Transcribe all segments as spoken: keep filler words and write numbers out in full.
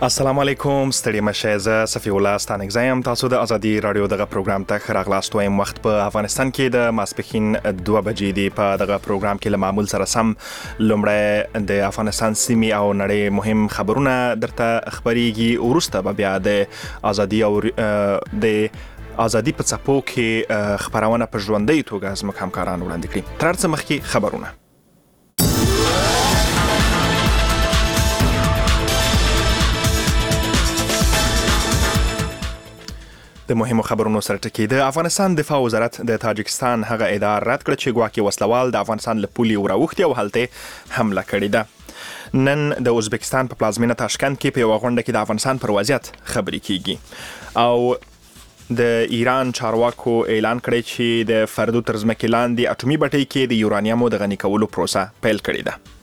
السلام علیکم ستړي مشه زه صفی الله ستانک زایم تاسو د ازادي رادیو دغه پروګرام ته راغلاست وایم. وخت په افغانستان کې د ماسپښین دوه بجې دی. په دغه پروګرام کې له معمول سره سم لومړی د افغانستان سیمې او نړۍ مهم خبرونه درته خبريږي. وروسته به بیا د ازادي او د ازادي په څپو کې خبرونه په ژوندۍ توګه زموږ همکاران وړاندې کړي. تر څو مخکې خبرونه د مهمو خبرونو سره ټکی. د افغانستان دفاع وزارت د تاجکستان هغه ادعا رد کړ چې ګواکې وسلوال د افغانستان له پولې وراوښتي او هلته حمله کړې ده. نن د ازبکستان په پلازمینه تاشکند کې په یوه غونډه کې د افغانستان پر وضعیت خبرې کیږي او د ایران چارواکو اعلان کړی چې د فردو تر ځمکې لاندې اټومي بټۍ کې د یورانیمو د غني کولو پروسه پیل کړې ده.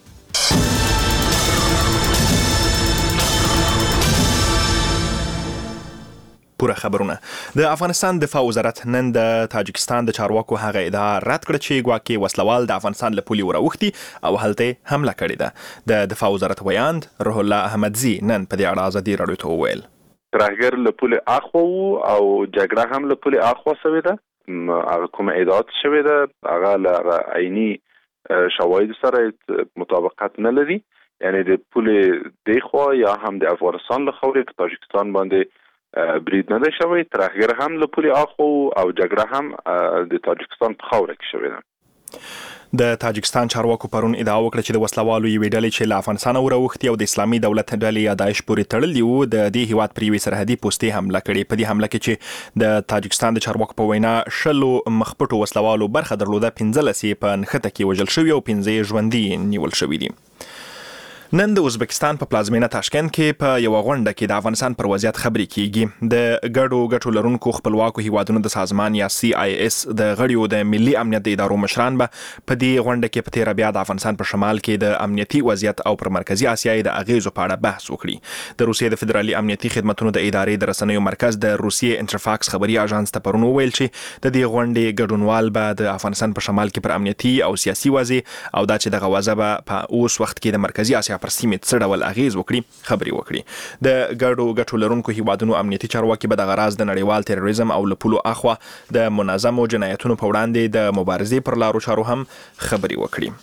پوره خبرونه. د افغانستان دفاع وزارت نن د تاجکستان د چارواکو هغه ادعا رد کړ چې ګواکې وسلوال د افغانستان له پولې وراوښتي او هلته حمله کړې ده. د دفاع وزارت ویاند روح الله احمدزي نن په دې اړه ازادي رادیو ته وویل ترهګر له پولې اخوا او جګړه هم له پولې اخوا شوې ده. هغه کوم ادعاات شوې ده هغه له عیني شواهد سره مطابقت نه لري. یعنی د پولې دی خوا یا هم د افغانستان له خاورې په تاجکستان باندې برید نه ده شوی. ترهګر هم له پولې اخوا او جګړه هم د تاجکستان په خاوره کې شوې ده. د تاجکستان چارواکو پرون ادعا وکړه چې د وسلوالو یوې ډلې چې له افغانستان وراوښتي او د اسلامي دولت ډلې یا داعش پورې تړلي وو د دې هیواد پر یوې سرحدي پوستې حمله کړې. په دې حمله کې چې د تاجکستان د چارواکو په وینا شلو مخپټو وسلوالو برخه درلوده، پنځلس یې په نښته کې وژل شوي او پنځه یې ژوندي نیول شوي دي. نن د ازبکستان په پلازمینه تاشکند کې په یوه غونډه کې د افغانستان پر وضعیت خبرې کیږي. د ګډو ګټو لرونکو خپلواکو هیوادونو د سازمان یا سی آی اس د غړیو د ملي امنیت د ادارو مشران به په دې غونډه کې په تیره بیا د افغانستان په شمال کې د امنیتي وضعیت او پر مرکزی اسیا د اغیزو په اړه بحث وکړي. د روسیې د فدرالي امنیتي خدماتو د ادارې د رسنیو مرکز د روسیې انټرفاکس خبري اژانس ته پرون وویل چې د دې غونډې ګډونوال به د افغانستان په شمال کې پر امنیتي او سیاسي وضع او دا چې دغه وضع به په اوس وخت کې د مرکزی اسیا پر سیمه څه ډول اغیز وکړي خبري وکړي. د ګډو ګټو لرونکو هیوادونو امنیتي چارواکي به د غراز د نړیوال تروریزم او له پولو اخوا د منظمو جنایتونو په وړاندې د مبارزې پر لارو چارو هم خبري وکړي.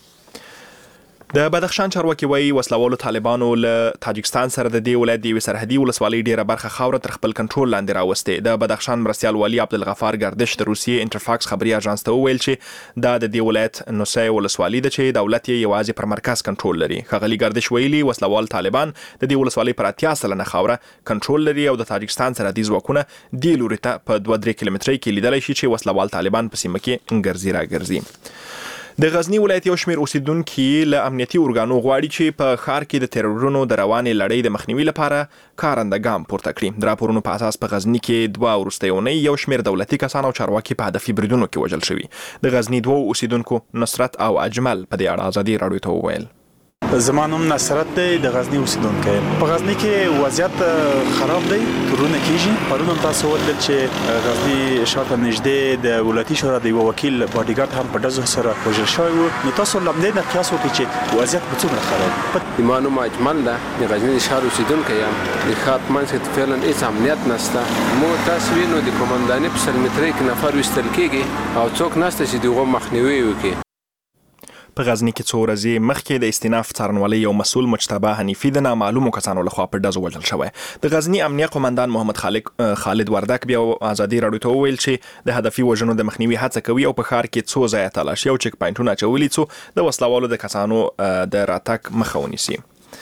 د بدخشان چارواکي وایي وسلوالو طالبانو له تاجکستان سره د دې ولایت د یوې سرحدي ولسوالۍ ډیره برخه خاوره تر خپل کنټرول لاندې راوستې. د بدخشان مرستیال والي عبدالغفار گردش د روسیې انټرفاکس خبري اژانس ته وویل چې دا د دې ولایت نوسای ولسوالۍ ده چې دولت یې یوازې پر مرکز کنټرول لري. ښاغلي گردش ویلي وسلوال طالبان د دې ولسوالۍ پر اتیا سلنه خاوره کنټرول لري او د تاجکستان سرحدي ځواکونه دې لوري ته په دوه درې کیلومترۍ کې لیدلی شي چې وسلوال طالبان په سیمه کې ګرځي راګرځي. د غزنی ولایت یو شمېر اوسیدونکي له امنیتي ارګانو غواړي چې په ښار کې د ترورونو د روانې لړۍ د مخنیوي لپاره کارنده ګام پورته کړي. د راپورونو په اساس په غزنی کې دوه وروستۍ اونۍ یو شمېر دولتي کسان او چارواکي په هدفي بریدونو کې وژل شوي. د غزنی دوه اوسیدونکو نصرت او اجمل په دې اړه ازادي رادیو ته وویل زما نوم نصرت دی، د غزنی اوسیدونکی. په غزنی کې وضعیت خراب دی، تورونه کیږي. پرون هم تاسو ولیدل چې غزنی شاته نږدې د ولایتي شورا د یو وکیل باډیګارد هم په ډزو سره وژل شوی و. نو تاسو له همدې نه قیاس وکړئ چې وضعیت به څومره خراب. زما نوم اجمل ده، د غزنی ښار اوسیدونکی یم. د ښار په منځ کې فعلا هېڅ امنیت نشته. مو تاسو وینو د قومندانۍ په سل مترۍ کې نفر ویستل کېږي او څوک نشته چې د هغو مخنیوی وکړي. په غزنی کې څو ورځې مخکې د استیناف څارنوالۍ یو مسؤل مجتبی حنیفي د نامعلومو کسانو لخوا په ډزو وژل شوی. د غزنی امنیه قومندان محمد خالق خالد وردک بیا ازادي رادیو ته وویل چې د هدفي وژنو د مخنیوي هڅه کوي او په ښار کې څو ځایه تالاشي او چک پاینټونه اچولي څو د وسلوالو د کسانو د راتګ مخه ونیسي.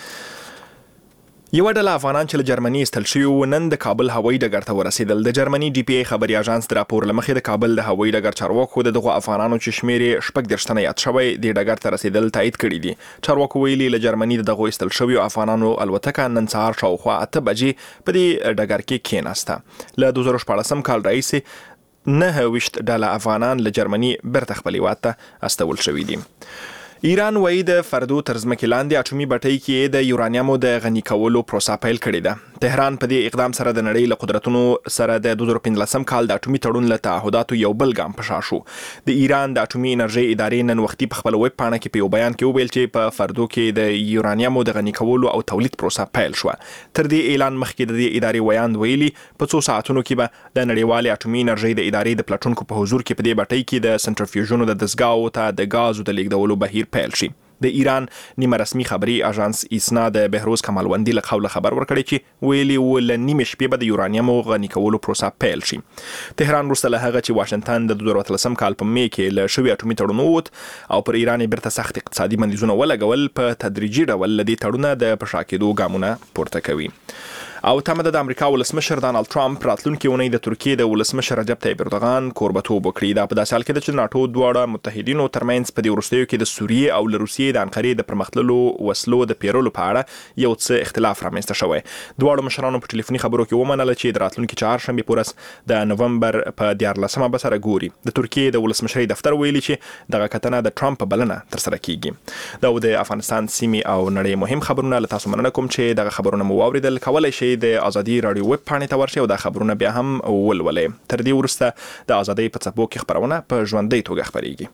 یو ډله افغانان چې له جرمني ایستل شوي وو نن د کابل هوایي ډګر ته ورسېدل. د جرمني ډي پی ای خبري اژانس د راپور له مخې د کابل د هوایي ډګر چارواکو د دغو افغانانو چې شمېر یې شپږ دېرش تنه یاد شوی دې ډګر ته رسېدل تایید کړي دي. چارواکو ویلي له جرمني د دغو ایستل شویو افغانانو الوتکه نن سهار شاوخوا اته بجې په دې ډګر کې کېناسته. له دوه زره شپاړسم کال راهیسې نهه ویشت ډله افغانان له جرمني بیرته خپل هیواد ته استول شوي دي. ایران وایي د فردو تر ځمکې لاندې اټومي بټۍ کې د یورانیمو د غني کولو پروسه پیل کړې ده. تهران په دې اقدام سره د نړۍ له قدرتونو سره د دوه زره پنځلسم کال د اټومي تړون له تعهداتو یو بل ګام په شا شو. د ایران د اټومي انرژي ادارې نن وختي په خپل ویب پاڼه کې په یو بیان کې وویل چې په فردو کې د یورانیمو د غني کولو او تولید پروسه پیل شو. تر دې اعلان مخکې د دې ادارې ویاند ویلي په څو ساعتونو کې به د نړیوالې اټومي انرژي د ادارې د پلټونکو په حضور کې په دې بټۍ کې د سنټریفیوژونو د دستګاو ته د غازو د لیږدولو بهیر پیل شي. د ایران نیمه رسمي خبري اژانس ایسنا د بهروز کمالوندي له قوله خبر ورکړی چې ویلي ول نیمه شپې به د یورانیمو غني کولو پروسه پیل شي. تهران وروسته له هغه چې واشنگټن د دوه زره اتلسم کال په می کې له شوی اټومي تړون ووت او پر ایران بیرته سخت اقتصادي بندیزونه ولګول، په تدریجي ډول لدی تړونه د پشاکېدو ګامونه پورته کوي. او تمه د امریکا ولسمشر ډانلډ ټرمپ راتلونکي اونۍ د ترکیې د ولسمشر رجب طیب اردوغان کوربتوب وکړي. دا په داسې حال کې ده چې ناټو دواړه متحدینو ترمنځ په دې وروستیو کې د سوریې او له روسیې د انقرې د پرمختللو وسلو د پیرولو په اړه یو څه اختلاف رامنځته شوی. دواړو مشرانو په ټلیفوني خبرو کې ومنله چې د راتلونکي چهارشنبې پورې د نومبر په دیارلسمه به سره ګوري. د ترکیې د ولسمشرۍ دفتر ویلي چې دغه کتنه د ټرمپ بلنه ترسره کیږي. دا د افغانستان سیمې او نړۍ مهم خبرونه له تاسو مننه کوم چې دغه خبرونه مو واوریدل. کولای شئ د ازادي رادیو ویب پاڼې ته ورشئ او دا خبرونه بیا هم ولولئ. تر دې وروسته د ازادۍ په څپو کې خبرونه په ژوندۍ توګه خپرېږي.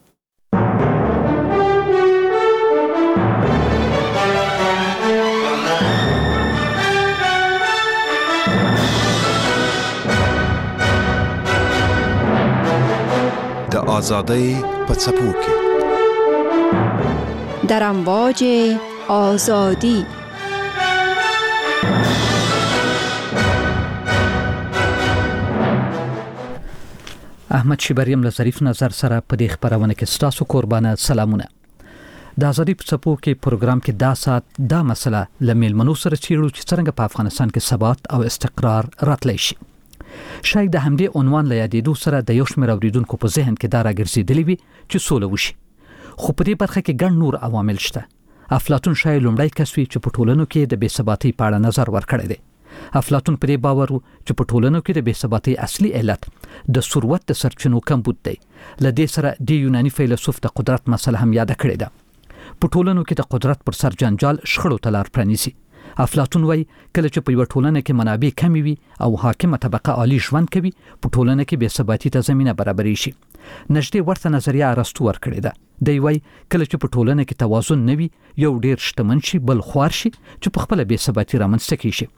د ازادۍ په څپو کې در امواج آزادی. احمد شیبریم له ظریف نظر سره په دې خبرونه کې ستاسو قربانه سلامونه. د ازادي په څپو کې پروګرام کې دا سات دا مسله له میلمنو سره چیرو چې څنګه په افغانستان کې ثبات او استقرار راتلی شي. شاید د همدې عنوان له یادېدو سره د یو شمېر اوریدونکو په ذهن کې دا راګرځېدلی وي چې سوله وشي، خو په دې برخه کې ګڼ نور عوامل شته. افلاطون شاید لومړی کس وي چې په ټولنو کې د بې ثباتۍ په اړه نظر ورکړی دی. افلاطون پر دې باور و چې په ټولنو کې د بې ثباتۍ اصلي علت د ثروت د سرچینو کمبود دی. له دې سره د یوناني فیلسوف د قدرت مسله هم یاد کړې ده. په ټولنو کې د قدرت پر سر جنجال شخړو ته لار پرانیزي. افلاطون وایي کله چې په یوه ټولنه کې منابع کمې وي او حاکمه طبقه عالی ژوند کوي، په ټولنه کې بې ثباتۍ ته زمینه برابرې شي. نږدې ورته نظریه ارسطو ورکړې ده. دی وایي کله چې په ټولنه کې توازن نه وي، یو ډیر شتمن شي بل خوار شي چې په خپله بې ثباتۍ رامنځته کیږي.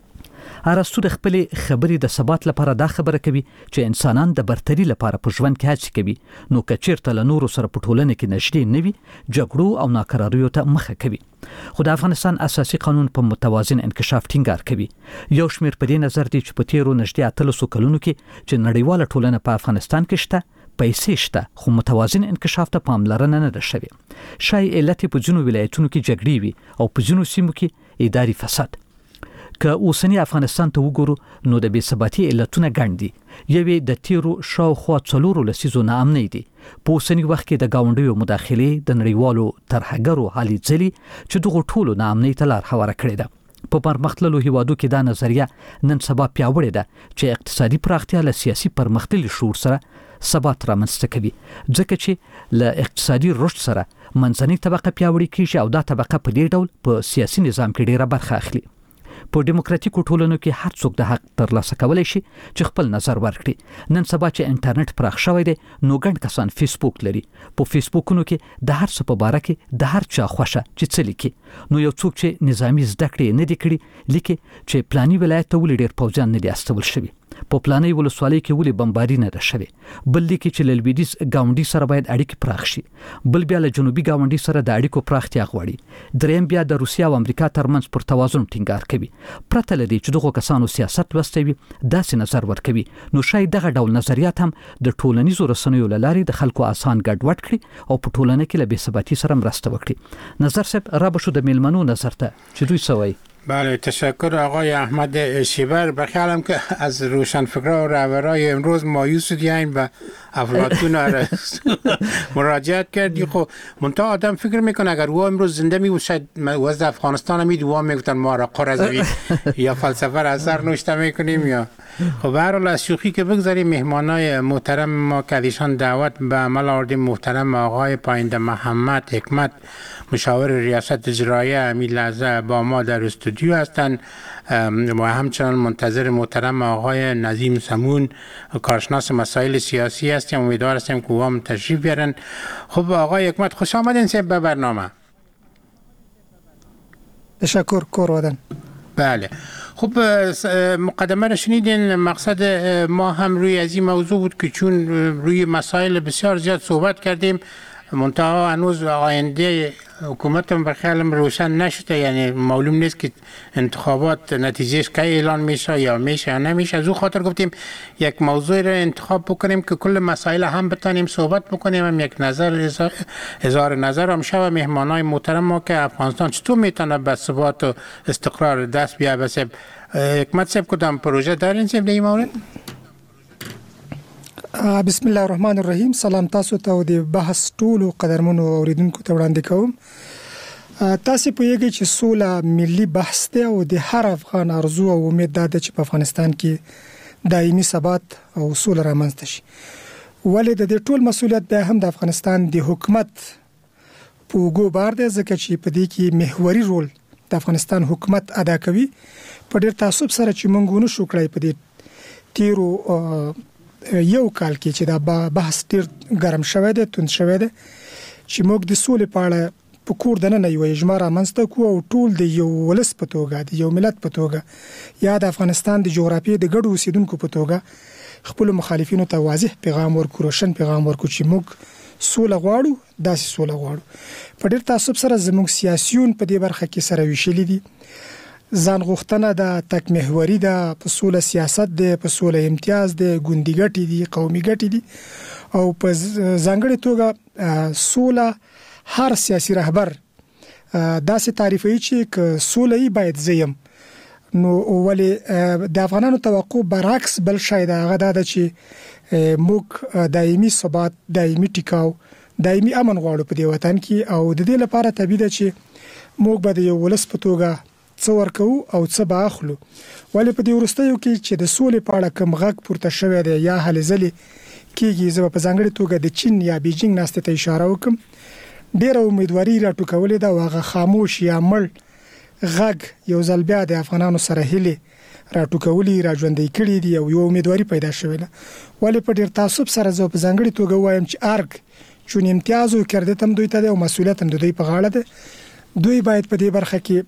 ارسطو د خپلې خبرې د ثبات لپاره دا خبره کوي چې انسانان د برتري لپاره په ژوند کې هڅې کوي، نو که چیرته له نورو سره په ټولنه کې نږدې نه وي، جګړو او ناکراریو ته مخه کوي. خو د افغانستان اساسي قانون په متوازن انکشاف ټینګار کوي. یو شمېر په دې نظر دی چې په تیرو نږدې اتلسو کلونو کې چې نړیواله ټولنه په افغانستان کې شته، پیسې شته، خو متوازن انکشاف ته پاملرنه نه ده شوې. شاید علت په ځینو ولایتونو کې جګړې وي او په ځینو سیمو کې اداري فساد. که اوسنی افغانستان ته وګورو نو د بې ثباتۍ علتونه ګڼ دي. یوې د تیرو شاوخوا څلورو لسیزو ناامنۍ دي. په اوسني وخت کې د ګاونډیو مداخلې د نړیوالو ترهګرو هلې ځلې چې دغو ټولو ناامنۍ ته لار هواره کړې ده. په پرمختللو هیوادو کې دا نظریه نن سبا پیاوړې ده چې اقتصادي پراختیا له سیاسي پرمختللي شعور سره ثبات رامنځته کوي، ځکه چې له اقتصادي رشد سره منځنۍ طبقه پیاوړې کیږي او دا طبقه په دې ډول په سیاسي نظام کې ډیره برخه اخلي. په ډیموکراتیکو ټولنو کې هر څوک د حق ترلاسه کولی شي چې خپل نظر ورکړي. نن سبا چې انټرنیټ پراخ شوی دی نو ګڼ کسان فیسبوک لري. په فیسبوکونو کې د هر څه په باره کې د هر چا خوښه چې څه لیکي. نو یو څوک چې نظامي زده کړې نه دي کړي لیکي چې پلاني ولایت ته ولې ډېر پوځیان نه دي استول شوي، په پلاني ولسوالۍ کې ولې بمباري نه ده شوې، بل لیکي چې له لویدیځ ګاونډي سره باید اړیکې پراخ شي، بل بیا له جنوبي ګاونډي سره د اړیکو پراختیا غواړي، دریم بیا د روسیې او امریکا ترمنځ پر توازن ټینګار کوي. پرته له دې چې دغو کسانو سیاست لوستی وي داسې نظر ورکوي، نو شاید دغه ډول نظریات هم د ټولنیزو رسنیو له لارې د خلکو آسان ګډوډ کړي او په ټولنه کې له بې ثباتۍ سره مرسته وکړي. نظر صاحب را به شو د میلمنو نظر ته چې دوی څه وایي. بله تشکر آقای احمد شیبر. بخیالم که از روشنفکرها و رهبرای امروز مایوس شدین و افلاطون را مراجعت کردی. خب منتها آدم فکر میکنه اگر او امروز زنده می بود شاید وضع افغانستان می دوام میگفتن ما را قرضوی یا فلسفه را اثر نوشته میکنیم یا خب به هر حال از شوخی که بگذاریم مهمانای محترم ما که ایشان دعوت به عمل آوردیم محترم آقای پاینده محمد حکمت مشاور ریاست اجراییه همین لحظه با ما در استودیو هستند و همچنان منتظر محترم آقای نظیم سمون کارشناس مسائل سیاسی هستیم. امیدوار هستیم که وام تشریف بیارن. خب آقای حکمت خوش آمدین سه به برنامه. تشکر کورودن. بله خب مقدمه را شنیدین. مقصد ما هم روی از این موضوع بود که چون روی مسائل بسیار زیاد صحبت کردیم منتها هنوز آینده حکومت هم بخیالم روشن نشده، یعنی معلوم نیست که انتخابات نتیجهش که اعلان میشه یا میشه یا نمیشه. از او خاطر گفتیم یک موضوع را انتخاب بکنیم که کل مسائل هم بتانیم صحبت بکنیم، هم یک نظر اظهار نظر هم شود. مهمانای محترم ما که افغانستان چطور میتونه به ثبات و استقرار دست بیاره. بس حکمت صاحب کدام پروژه دارین صاحب در این مورد؟ بسم الله الرحمن الرحیم. سلام تاسو ته د بحث ټولو قدرمنو اوریدونکو ته وړاندې کوم. تاسو په یوه چې سوله ملي بحث دی او د هر افغان ارزو او امید ده چې په افغانستان کې دایمي ثبات او سوله رامنځته شي. ولې د دې ټول مسولیت به هم د افغانستان د حکومت په وګو بار دی، ځکه چې په دې کې محوري رول د افغانستان حکومت ادا کوي. په ډېر تعصب سره چې موږ ونه شو کړای په دې تیرو یو کال کې چې دا بحث ډیر ګرم شوی دی، توند شوی دی، چې موږ د سولې په اړه په کور دننه یو اجماع رامنځته کړو او ټول د یو ولس په توګه د یو ملت په توګه یا د افغانستان د جغرافیې د ګډو اوسیدونکو په توګه خپل مخالفینو ته واضح پیغام ورکړو، روشن پیغام ورکړو چې موږ سوله غواړو، داسې سوله غواړو. په ډیر تعصب سره زموږ سیاسيون په دې برخه کې سره ویشلي دي. ځان غوښتنه د تک محوري ده، په سوله سیاست ده، په سوله امتیاز ده، ګوندي ګټې دي، قومي ګټې دي او په ځانګړې توګه سوله هر سیاسي رهبر داسې تعریفوي چې که سوله یې باید زیم. نو ولې د افغانانو توقع برعکس بل شای ده، هغه دا ده چې موږ دایمي ثبات، دایمي ټیکاو، دایمي امن غواړو په دې وطن کې او د دې لپاره طبیعي ده چې موږ به د یو ولس په توګه څه ورکو او څه به اخلو. ولې په دې وروستیو کې چې د سولې په اړه کوم غږ پورته شوی دی یا هلې ځلې کېږي، زه به په ځانګړې توګه د چین یا بیجینګ ناستې ته اشاره وکړم. ډېره امیدواري راټوکولې ده او هغه خاموش یا مړ غږ یو ځل بیا د افغانانو سره هیلې راټوکولې، راژوندۍ کړي دي او یو امیدواري پیدا شوې ده. ولې په ډېر تعصب سره زه په ځانګړې توګه وایم چې ارګ چون امتیاز او کردیت هم دوی ته دی او مسؤلیت هم د دوی په غاړه ده. دوی باید په دې برخه کې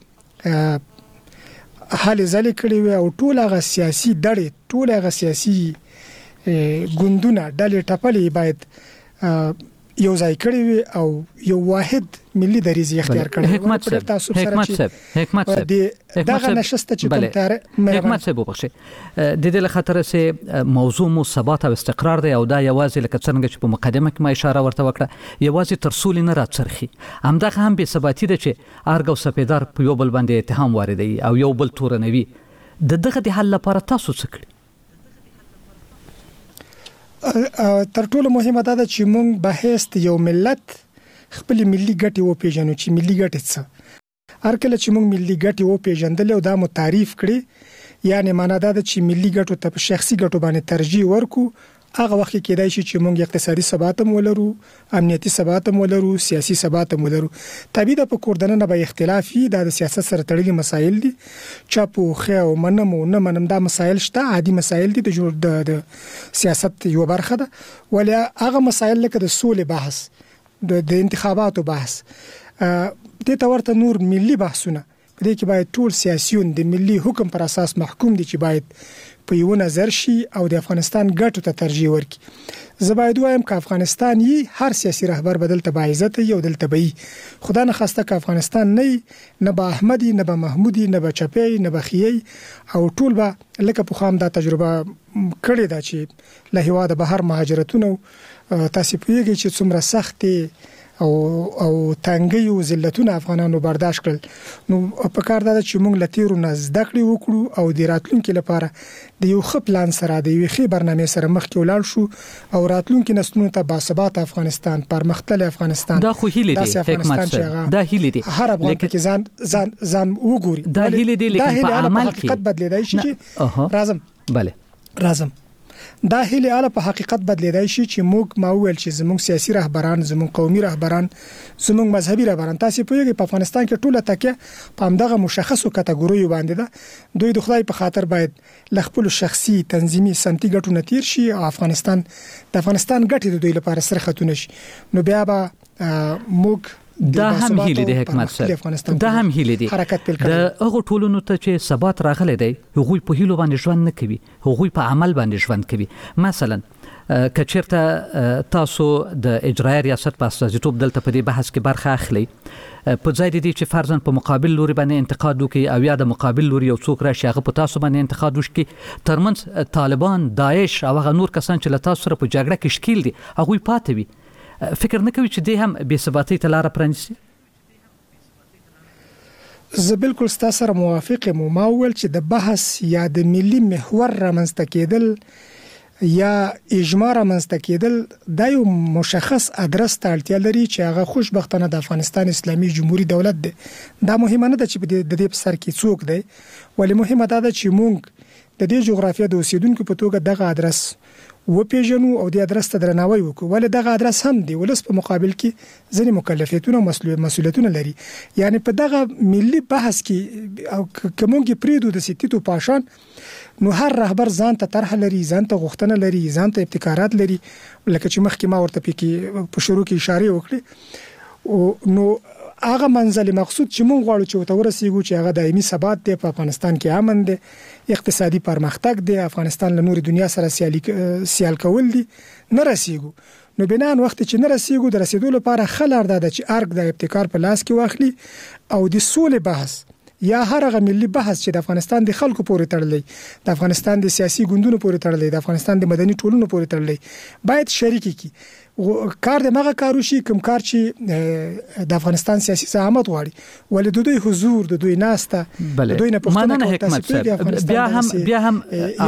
حالې ځلې کړې وي او ټول هغه سیاسي ډلې، ټول هغه سیاسي ګوندونه، ډلې ټپلې باید یو ځای کړی وي او یو واحد ملي دریځ اختیار کړی. حکمت صاحب حکمت صاحب حکمت صاحب دغه نشسته چې کوم تر حکمت صاحب وبخښي د دې له خاطر سه موضوع مو ثبات او استقرار دی او دا یوازې لکه څنګه چې په مقدمه کې ما اشاره ورته وکړه یوازې تر سولې نه راڅرخي، همدغه هم به ثباتی ده چې ارګ او سپیدار په یو بل باندې اتهام واردوي او یو بل تورنوي. د دغه د حل لپاره تاسو څه کړی؟ تر ټولو مهمه ده چې موږ به هیڅ یو ملت خپل ملي ګټې و پیژنو چې ملي ګټې څه. هر کله چې موږ ملي ګټې و پیژندل او دا مو تعریف کړی، یعنی معنا دا ده چې ملي ګټو ته په شخصي ګټو باندې ترجیح ورکو، هغه وخت کې کېدای شي چې موږ اقتصادي ثبات هم ولرو، امنیتي ثبات هم ولرو، سیاسي ثبات هم ولرو. طبيعي ده په کوردنه به اختلاف وي، دا د سیاست سره تړلي مسایل دي. چاپو خو او منم او نه منم دا مسایل شته، عادي مسایل دي د د سیاست یو برخه ده. ولې هغه مسایل لکه د سولې بحث، د انتخاباتو بحث، د تورته نور ملي بحثونه په دې کې باید ټول سیاسيون د ملي حکم پر اساس محکوم دي چې باید په یو نظر شي او د افغانستان ګټو ته ترجیح ورکړي. زه باید وایم چې افغانستان یې هر سیاسي رهبر بدل ته عزت یو دلته به خدا نه خواسته چې افغانستان نه نه به احمدي، نه به محمودي، نه به چپی، نه به خیي او ټول به لکه په خام دا تجربه کړې ده چې له هیواده بهر مهاجرتونه تاسو پیږي چې څومره سختي او او تنګي او ذلتونه افغانانو برداشت کړل. نو په کار دا چې موږ لتیرو نه زده کړې وکړو او د راتلونکو لپاره د یو ښه پلان سره د یو ښه برنامه سره مخکې ولاړ شو او راتلونکو نسلونو ته باثبات افغانستان پرمختللي افغانستان دا خو هیله دي حکمت سره دا هیله دي هر افغان کې ځان ځان ځان وګوري دا هیله دي لیکن په عمل کې حقیقت بدلیدای شي چې رازم bale رازم دا هیله اله په حقیقت بدلیدای شي چې موږ ما ویل چې زموږ سیاسي رهبران زموږ قومي رهبران زموږ مذهبي رهبران تاسو په یوه په افغانستان کې ټوله تکه په همدغه مشخصو کټګوریو باندې ده. دوی د خدای په خاطر باید لخپل شخصي تنظیمي سمتي ګټو نتیر شي او افغانستان د افغانستان ګټې د دوی لپاره سره خطونه شي. نو بیا به موږ دا هم هیله دي حکمت سره دا هم هیله دي د هغه ټولونو ته چې ثبات راغلی دی هغوی په هیلو باندې ژوند نه کوي هغوی په عمل باندې ژوند کوي. مثلا کچیرته تاسو د اجرایي ریاست په استازیتوب دلته په دې بحث کې برخه اخلي په ځای دي چې فرضاً په مقابل لوري باندې انتقاد وکړي او یا د مقابل لوري یو څوک راشي هغه په تاسو باندې انتقاد وکړي ترمنځ طالبان داعش او هغه نور کسان چې له تاسو سره په جګړه کې شکیل دي هغوی پاتې وي. فکر نه کوي چې دې هم بې ثباتۍ ته لاره پرانیسي؟ زه بالکل ستاسو سره موافق یم. ما ویل چې د بحث یا د ملي محور رامنځته کېدل یا اجماع رامنځته کېدل دا یو مشخص ادرس ته اړتیا لري چې هغه خوشبختانه د افغانستان اسلامي جمهوریت دولت دی. دا مهمه نه ده چې د دې په سر کې څوک دی ولی مهمه ده چې موږ د دې جغرافیه د اوسیدونکو په توګه دغه ادرس و پیژنو او د ادرس ته درناوی وکړو. ولې دغه ادرس هم دی ولس په مقابل کې ځینې مکلفیتونه او مسؤلیتونه لري. یعنی په دغه ملي بحث کې او کومګي پریدو د سیتیتو پاشان نو هر رهبر ځان ته طرح لري ځان ته غوښتنه لري ځان ته ابتکارات لري لکه چې مخکې ما ورته پکې په شروع کې اشاره وکړه. او نو هغه منزل مقصود چې مونږ غواړو چې وته ورسیږو چې هغه دایمي ثبات دی په افغانستان کې امن دی اقتصادي پرمختګ دی افغانستان له نور دنیا سره سیالي سیال کول دي نه رسیږو. نو بنان وخت چې نه رسیږو د رسیدو لپاره خلار ده چې ارګ د ابتکار په لاس کې واخلي او د سولې بحث یا هر هغه ملي بحث چې د افغانستان د خلکو پورې تړلی د افغانستان د سیاسي ګوندونو پورې تړلی د افغانستان د مدني ټولنو پورې تړلی باید شریک کی کار د مغه کارو شي کوم کار چې د افغانستان سیاسي زعامت غواړي ولې د دوی حضور د دوی ناسته د دوی نه پښتنه حکمت بیا هم بیا هم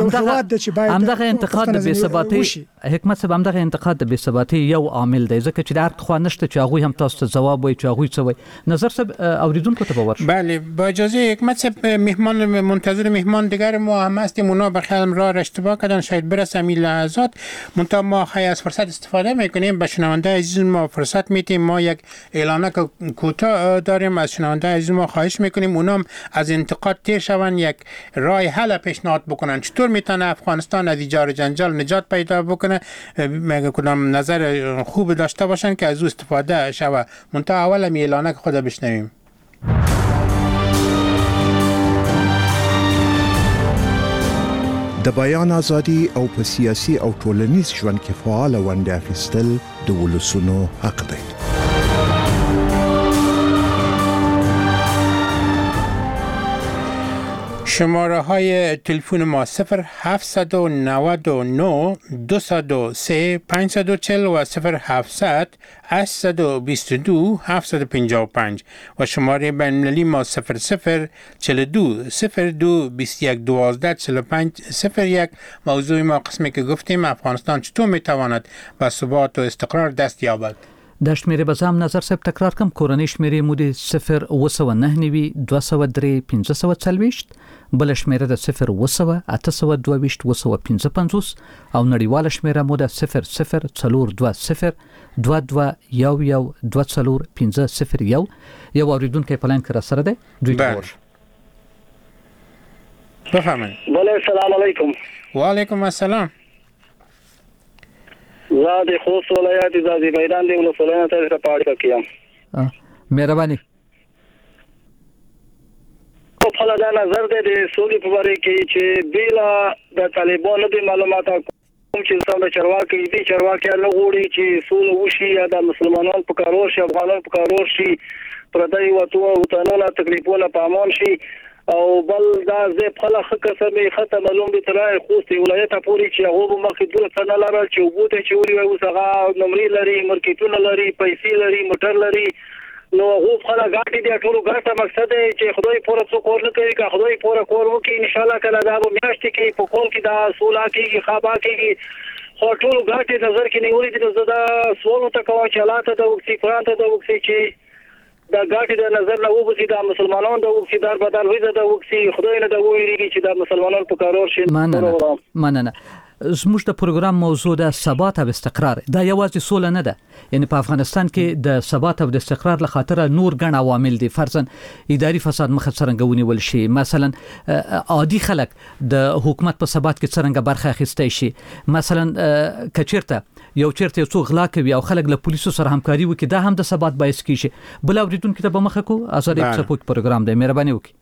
همدغه انتقاد د بې ثباتۍ حکمت صاحب همدغه انتقاد د بې ثباتۍ یو عامل دی ځکه چې د هر خوا نشته چې هغوی هم تاسو ته ځواب وایي چې هغوی څه وایي. نظر صاحب اوریدونکو ته باور بله با اجازه حکمت صاحب مهمان منتظر مهمان دیگر ما هم هستیم اونا بخیالم راه اشتباه کردن شاید برسه این لحظات منتها ما خیلی از فرصت استفاده میکنیم به شنونده عزیز ما فرصت میدیم. ما یک اعلانک کوتاه داریم از شنونده عزیز ما خواهش میکنیم اونام از انتقاد تیر شون یک راه حل پیشنهاد بکنن چطور میتونه افغانستان از ایجاد جنجال نجات پیدا بکنه مگه کدام نظر خوب داشته باشن که از او استفاده شوه. منتها اول می اعلانک خود بشنویم. د بیان ازادي او په سیاسي او ټولنیز ژوند کې فعال ونډه اخیستل د ولسونو حق دی. شماره های تلفن ما صفر هفت نه نه دو صفر سه پنج چهار صفر و صفر هفتصد هشت دو دو هفت پنج پنج و شماره بین‌المللی ما صفر صفر چهل و دو صفر دو بیست و یک دوازده چهل و پنج صفر یک. موضوع ما قسمی که گفتیم افغانستان چطور میتواند به ثبات و استقرار دست یابد. د شمیرې بزام نظر صاحب تکرار کم کورنۍ شمیرې مودې صفر و سوه نه نوي دوه سوه درې پنځه سوه څلوېښت بل شمیره د صفر و سوه اته سوه دوه ویشت و سوه پنځه پنځوس او نړیواله شمیره مو د صفر صفر څلور دوه صفر دوه دوه یو یو دوه څلور پنځه صفر یو. یو اوریدونکی په لاین کې را سره دی دوی ته بفرمایئ. بله السلام علیکم. وعلیکم السلام. زه د خوست ولایت زازی میدان دی ولسوالۍ ته د پاړې کېم. مهرباني. په خپل دا نظر دی د سولې په اړه کې چې بیلا د طالبانو د معلوماتو کوم چې څنګه چرواکي دي چرواکي نه غوړي چې سولې وشي یا د مسلمانانو په کارور شي افغانانو په کارور شي پردای وته او تنونه تکلیفونه پامون شي او بل دا زه خپل خصمه ختم معلوم دي ترای خوستي ولایت پوری چې هغه مخکې دوه څنګه لاره چې وبوته چې وری وسغه نمرې لري مارکیټونه لري پیسې لري موټر لري نو هغه خلا غاټي دي ټول غاټه مقصد دی چې خدای پوره څو کور نه کوي که خدای پوره کور وکړي ان شاء الله کله دا به میاشتې کې په کول کې دا سولا کېږي خابا کېږي خو ټول غاټي نظر کې نیولې دي زدا سوال ته کوم چې حالات د وکسي قرآن ته د وکسي چې دا غاټي د نظر نه وبسي دا مسلمانانو د وکسي دار بدل وي د وکسي خدای نه د ویریږي چې دا مسلمانانو په کارور شي مننه مننه زموږ د پروګرام موضوع د ثبات او استقرار دا یوازې سوله نه ده یعنی په افغانستان کې د ثبات او د استقرار لخاطر نور ګڼ عوامل دي فرضاً اداري فساد مخ څرنګه ونیول شي مثلا عادي خلک د حکومت په ثبات کې څرنګه برخه اخیستای شي مثلا کچیرته یو چیرته یو څو غلا کوي او خلک له پولیسو سره همکاري وکړي دا هم د ثبات باعث کیږي بل اوریدونکو ته به مخه کو آزاد سپورت پروګرام دی مهرباني وکړئ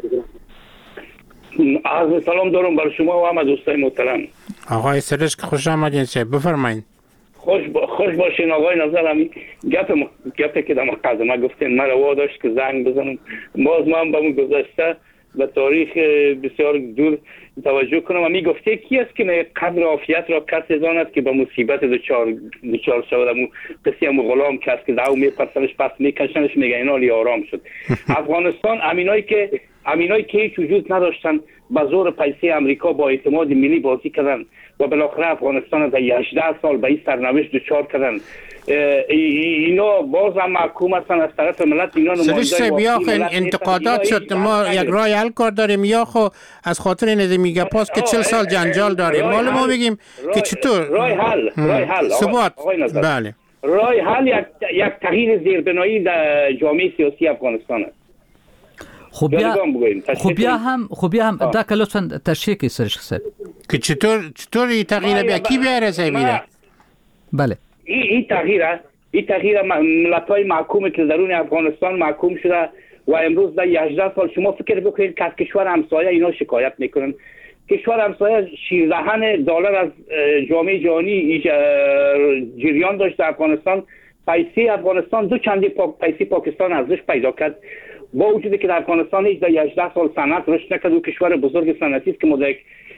عرض سلام دارم بر شما و همه دوستای محترم. آقای سرشک خوش آمدین صاحب بفرمایید. خوش با... خوش باشین آقای نظرم گپ م... گپی که در مقدمه گفتین من روا داشت که زنگ بزنم باز من به اون گذشته به تاریخ بسیار دور توجه کنم و می گفته کی است که قدر عافیت را کسی داند که به مصیبت دچار دچار شود مو کسی هم غلام کس که داو میپرسنش پس میکشنش میگه اینا لی آرام شد. افغانستان امینایی که امینایی که هیچ وجود نداشتن با زور پیسه امریکا با اعتماد ملی بازی کردن و بالاخره افغانستان در هجده سال به این سرنوشت دچار کردن اینا باز هم محکوم هستن از طرف ملت اینا نماینده بیا انتقادات شد ما یک راه حل کار داریم یا خو از خاطر این میگه پاس که چهل سال جنجال داریم مال ما بگیم که چطور راه حل راه حل ثبات بله راه حل یک یک تغییر زیربنایی در جامعه سیاسی افغانستان است خب بیا خب بیا هم خب بیا هم دا که لطفا تشریح کی سرش خسر که چطور چطور این تغییر بیا کی بیاره سیبیده بله این این تغییر این تغییر ملت‌های محکوم که درون افغانستان محکوم شده و امروز در هجده سال شما فکر بکنید که از کشور همسایه اینا شکایت میکنن کشور همسایه شیردهن دلار از جامعه جهانی جریان داشت در افغانستان پیسه افغانستان دو چندی پا پیسه پاکستان ارزش پیدا کرد با وجودی که در افغانستان هیچ در هجده سال صنعت رشد نکرد و کشور بزرگ صنعتی است که ما در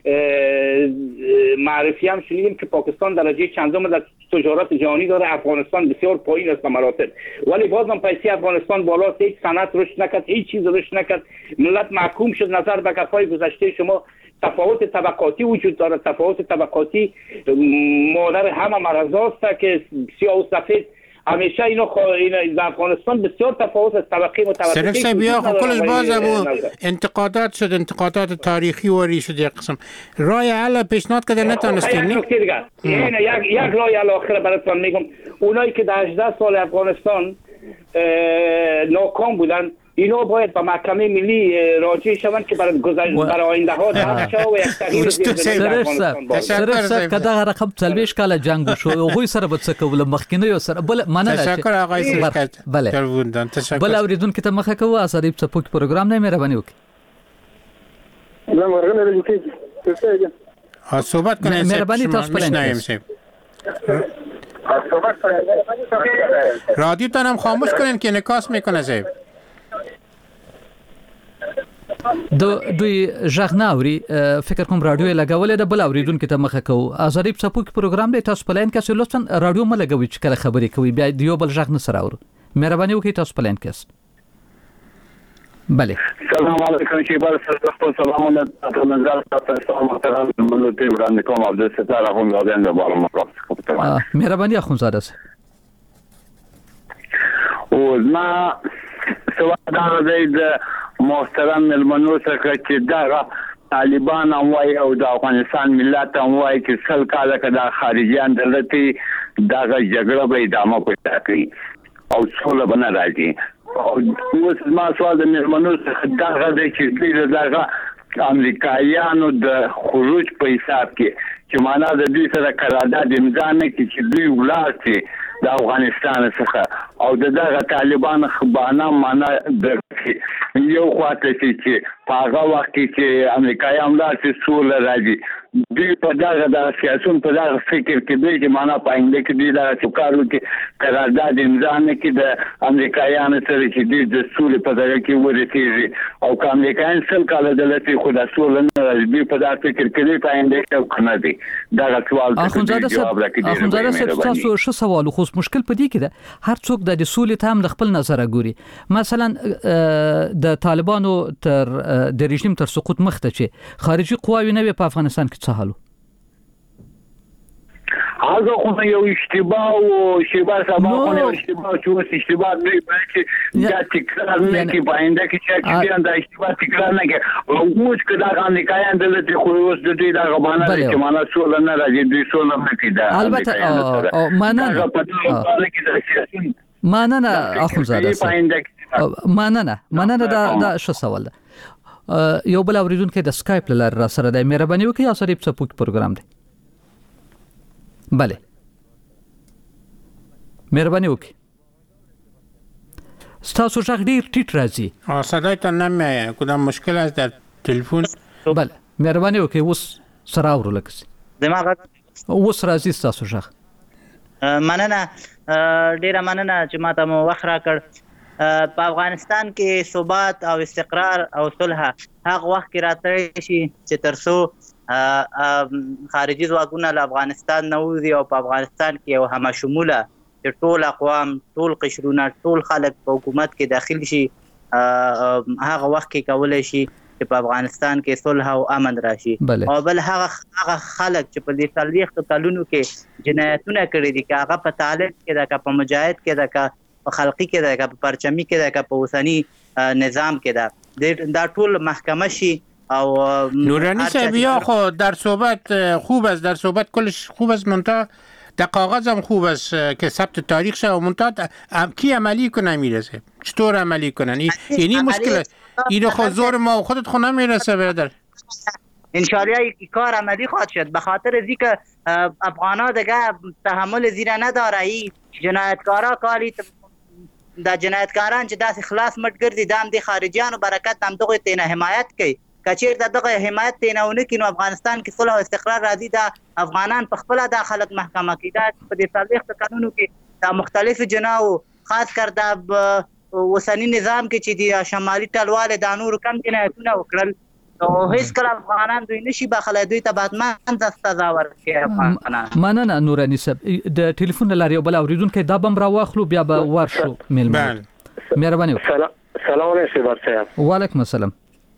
معرفی هم شنیدیم که پاکستان درجه چندم در تجارت جهانی داره افغانستان بسیار پایین است به مراتب ولی بازم پیسه افغانستان بالا هیچ صنعت رشد نکرد هیچ چیز رشد نکرد ملت محکوم شد نظر به گپ‌های گذشته شما تفاوت طبقاتی وجود داره تفاوت طبقاتی مادر همه مرزاست که سیاه و سفید همیشه اینو خو... این در افغانستان بسیار تفاوت از طبقه متوسطی سرکس بیا خو کلش باز ابو انتقادات شد انتقادات تاریخی وری شد یک قسم راه حل پیشنهاد کرده نتونستین نه یک یک یک راه حل آخر براتون میگم اونایی که در هجده سال افغانستان ناکام بودن اینا باید به محکمه ملی راجع شوند که برای گذشته برای آینده ها در شو و یک تغییر تشکر کدا رقم تلویش کاله جنگ شو هغوی سره به څه کول مخکینه یو سره بل مننه تشکر آقای سرکت بله تشکر بل اوریدونکو ته مخه کوه اساري سپوک پروګرام نه مهرباني وکړي زه مرغه نه کېږي ها صحبت کنه مهرباني تاسو پلان رادیو تانم خاموش کنین که نکاس میکنه صاحب دو دوی ژغناوري فکر کوم رادیو لګولې د بل اوریدونکو ته مخه کو ازادي په سپوک پروګرام دی تاسو پلان کې لطفا رادیو ملګوي چې کله خبرې کوي بیا دیو بل ژغ نه سره اورو مهرباني وکړئ تاسو پلان کې بله سلام علیکم چې بل سره سلامونه تاسو نظر تاسو محترم ملت وړاندې کوم عبد الستار اخوندزاده د بارم اه مهرباني اخوندزاده او ما سوال د محترم ملمنو څخه چې دا طالبان هم وایي او د افغانستان ملت هم وایي چې سل کاله کدا خارجيان دلته دا جګړه به ادامه پیدا کوي او څول بنا راځي او ما سوال د ملمنو څخه دا غږی چې دغه امریکایانو د خروج په حساب کې چې معنا د دې سره قرارداد امضا نه کړي چې دوی ولاړ شي د افغانستان څخه او دغه طالبان خبانه معنا د یو خواته چې په هغه وخت چې امریکایان لا چې سول راځي دوی په دغه د سیاستون په دغه فکر کې دوی چې معنا پاینده کې دوی دا څوکارو کې قرارداد امضا نه کې د امریکایانو سره چې دوی د سولې په دغه کې ورسېږي او که امریکایان سل کاله دلته خو د سول نه راځي دوی په دغه فکر کې دوی پاینده کې نه دي دغه سوال ته جواب راکړي. اخوندزاده صاحب تاسو ښه سوال خو مشکل په دې کې ده هر څوک د سولې ته هم د خپل نظر ګوري. مثلا د طالبانو تر د رژیم تر سقوط مخته چې خارجي قواوی نه په افغانستان کې څه حالو هغه خو یو اشتباه او شیبه سبا خو یو اشتباه چې اشتباه نه چې دا تکرار نه کی باندې کې چې دا اشتباه تکرار نه کی او موږ کدا امریکایان دلته خو اوس د دې دا غبانه چې معنا سول نه راځي دوی سول نه کیدا البته او مننه مننه اخوندزاده صاحب مننه مننه دا دا څه سوال ده یو بل اوریدونکو د اسکایپ لپاره را سره د مهرباني وکړئ او سره په پوک پروګرام دی بله مهرباني وکړئ ستاسو ژغ ډیر ټیټ راځي صدایتان نمیاد کدام مشکل است در تلفن بله مهرباني وکړئ اوس سره اورو لکه دماغ اوس راځي ستاسو ژغ مننه ډیره مننه چې ماته مو وخت راکړ په افغانستان کې ثبات او استقرار او صلح هغه وخت کې راتلی شي چې ترڅو خارجي ځواکونه له افغانستان نه وځي او په افغانستان کې یو همشموله چې ټول اقوام ټول قشرونه ټول خلک په حکومت کې داخل شي هغه وخت کې کولی شي چې په افغانستان کې صلح او امن راشي او بل هغه هغه خلک چې په دې څلوېښتو کلونو کې جنایتونه کړي دي که هغه په طالب کې ده که په مجاهد کې ده که په خلقي کې ده که په پرچمي کې ده که په اوسني نظام کې ده دا ټول محکمه شي او نورانی صاحب یا خو در صحبت خوب است در صحبت کلش خوب است منتها در کاغذ هم خوب است که ثبت تاریخ شه و منتها کی عملی کنه میرسه چطور عملی کنن یعنی مشکل این خو زور ما خودت خو نمیرسه برادر انشالله این کار عملی خواهد شد به خاطر از اینکه افغانا دیگه تحمل زیر نداره این جنایتکارا کاری دا جنایتکاران چې داسې خلاص مټ ګرځي دا هم د خارجیانو برکت هم دغه تینه حمایت کوي که چیرته دغه حمایت تینه ونه کړي نو افغانستان کې صلح او استقرار راځي دا افغانان په خپله دا خلک محکمه کوي دا په دې څلوېښتو کلونو کې دا مختلفو جناو خاص کر دا اوسني نظام کې چې د شمالي ټلوالې دا نورو کم جنایتونه وکړل نو هیڅ کله افغانان دوی نشي بخلی دوی ته باید منځ سزا ورکړي افغانان مننه نوراني صاحب د ټلیفون له لارې یو بل اورېدونکی دا به هم راواخلو بیا به ورشو میلمنو مهرباني وکړئ سلام علیکم شیبر صاحب وعلیکم السلام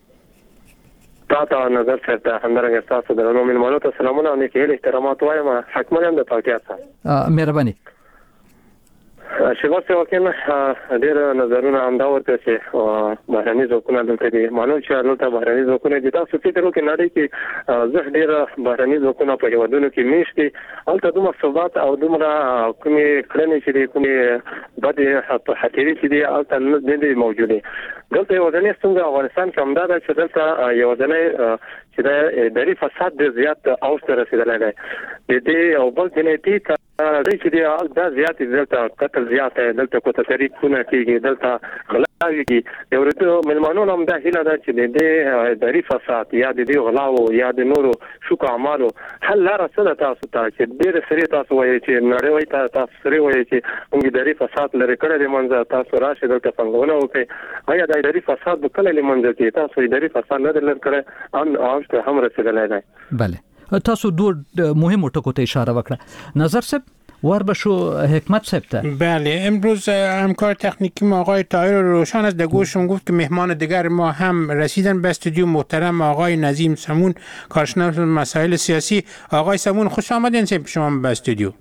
تا ته نظر صاحب ته همدارنګه ستاسو درنو میلمنو ته سلامونه او نیکې هیلې احترامات وایم حکمن هم د پاکستان صاحب مهرباني شیبر صاحب واقعا ډېر نظرونه همدا ورته چې بهرني ځواکونه دلته دي معلوم چې هلته بهرني ځواکونه دي تاسو فکر وکړئ نړۍ کې زه ډېر بهرني ځواکونه په هېوادونو کې میشت دي هلته دومره ثبات او دومره کومې کړنې چې دي کومې بدې خطرې چې دي هلته نه دي موجودې دلته یوازینۍ ستونزه افغانستان کې همدا ده چې دلته یوازینی چې د اداري فساد ډېر زیات اوج ته رسېدلی دی د دې او بل جنایتي دی چې دی دا زیات دلته قتل زیات دی دلته کوتري کونه کېږي دلته غلاوې کېږي یو ورته مېلمانو هم دا هیله ده چې د دې اداري فساد یا د دې غلاو یا د نورو شوکو اعمالو حل لاره څه ده تاسو ته چې ډېرې سرې تاسو وایئ چې نړۍ وایي ته تاسو سرې وایئ چې موږ اداري فساد لرې کړی دی منځه تاسو راشئ دلته پانګونه وکړئ آیا د اداري فساد به کله له منځه ځي تاسو اداري فساد نه دی لرې کړی ان اوج ته هم رسېدلی دی بله تاسو دوه مهمو ټکو ته اشاره وکړه نظر صاحب ور بشو حکمت صاحب ته بله امروز همکار تکنیکی ما آقای طاهر روشن است در گوشم گفت که مهمان دیگر ما هم رسیدن به استودیو محترم آقای نظیم سمون کارشناس مسائل سیاسی آقای سمون خوش آمدین صاحب شما به استودیو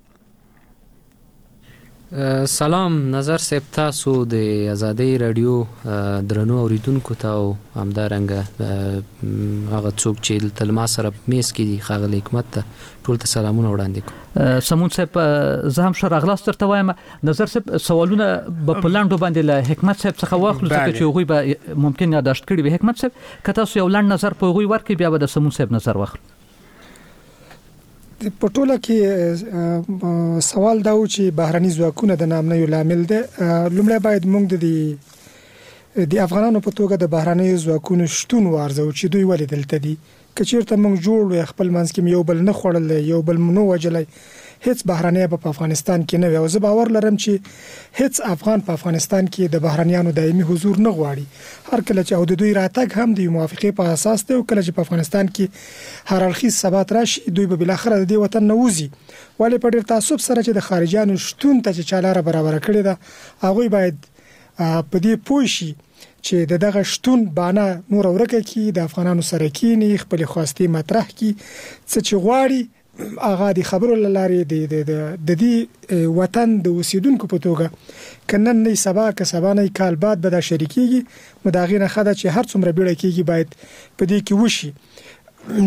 سلام نظر صاحب تاسو د آزادۍ رادیو درنو اوریدونکو ته او همدارنګه هغه څوک چې تل ما سره میس کې دي ښاغلی حکمت ته ټول ته سلامونه وړاندې کوم سمون صاحب زه هم ښه راغلاست درته وایم نظر صاحب سوالونه به په لنډو باندې له حکمت صاحب څخه واخلو ځکه چې هغوی به ممکن یاداشت کړي وي حکمت صاحب که تاسو یو لنډ نظر په هغوی ورکړئ بیا به د سمون صاحب نظر واخلو په ټوله کې سوال دا و چې بهرني ځواکونه د نامنیو لامل دي. لومړی باید موږ د د افغانانو په توګه د بهرني ځواکونو شتون وارزو چې دوی ولې دلته دي. کچیرته موږ جوړ خپل منځ کې یو بل نه خوړل یو بل نو وجلای هیڅ بهرنی په افغانستان کې نه وي او زه باور لرم چې هیڅ افغان په افغانستان کې د بهرنیانو دایمي حضور نه غواړي. هر کله چې او د دوی راتګ هم د موافقې په اساس دی او کله چې په افغانستان کې هر اړخیز ثبات راشي دوی به بل اخر د دې وطن نه وځي. ولې په ډیر تعصب سره چې د خارجيانو شتون ته چې چالاره برابر کړي ده هغه باید په دې پوه شي چې د دغه شتون بانه نور ورکه کې د افغانانو سره کې خپل خواسته مطرح کی څه چې غواړي هغه د خبرو لاري د د د دې وطن د اوسیدونکو په توګه کنن نه سبا که سبا نه کال بعد به د شریکيږي مداغینه خدای چې هر څومره بیړه کیږي باید په دې کې وشي.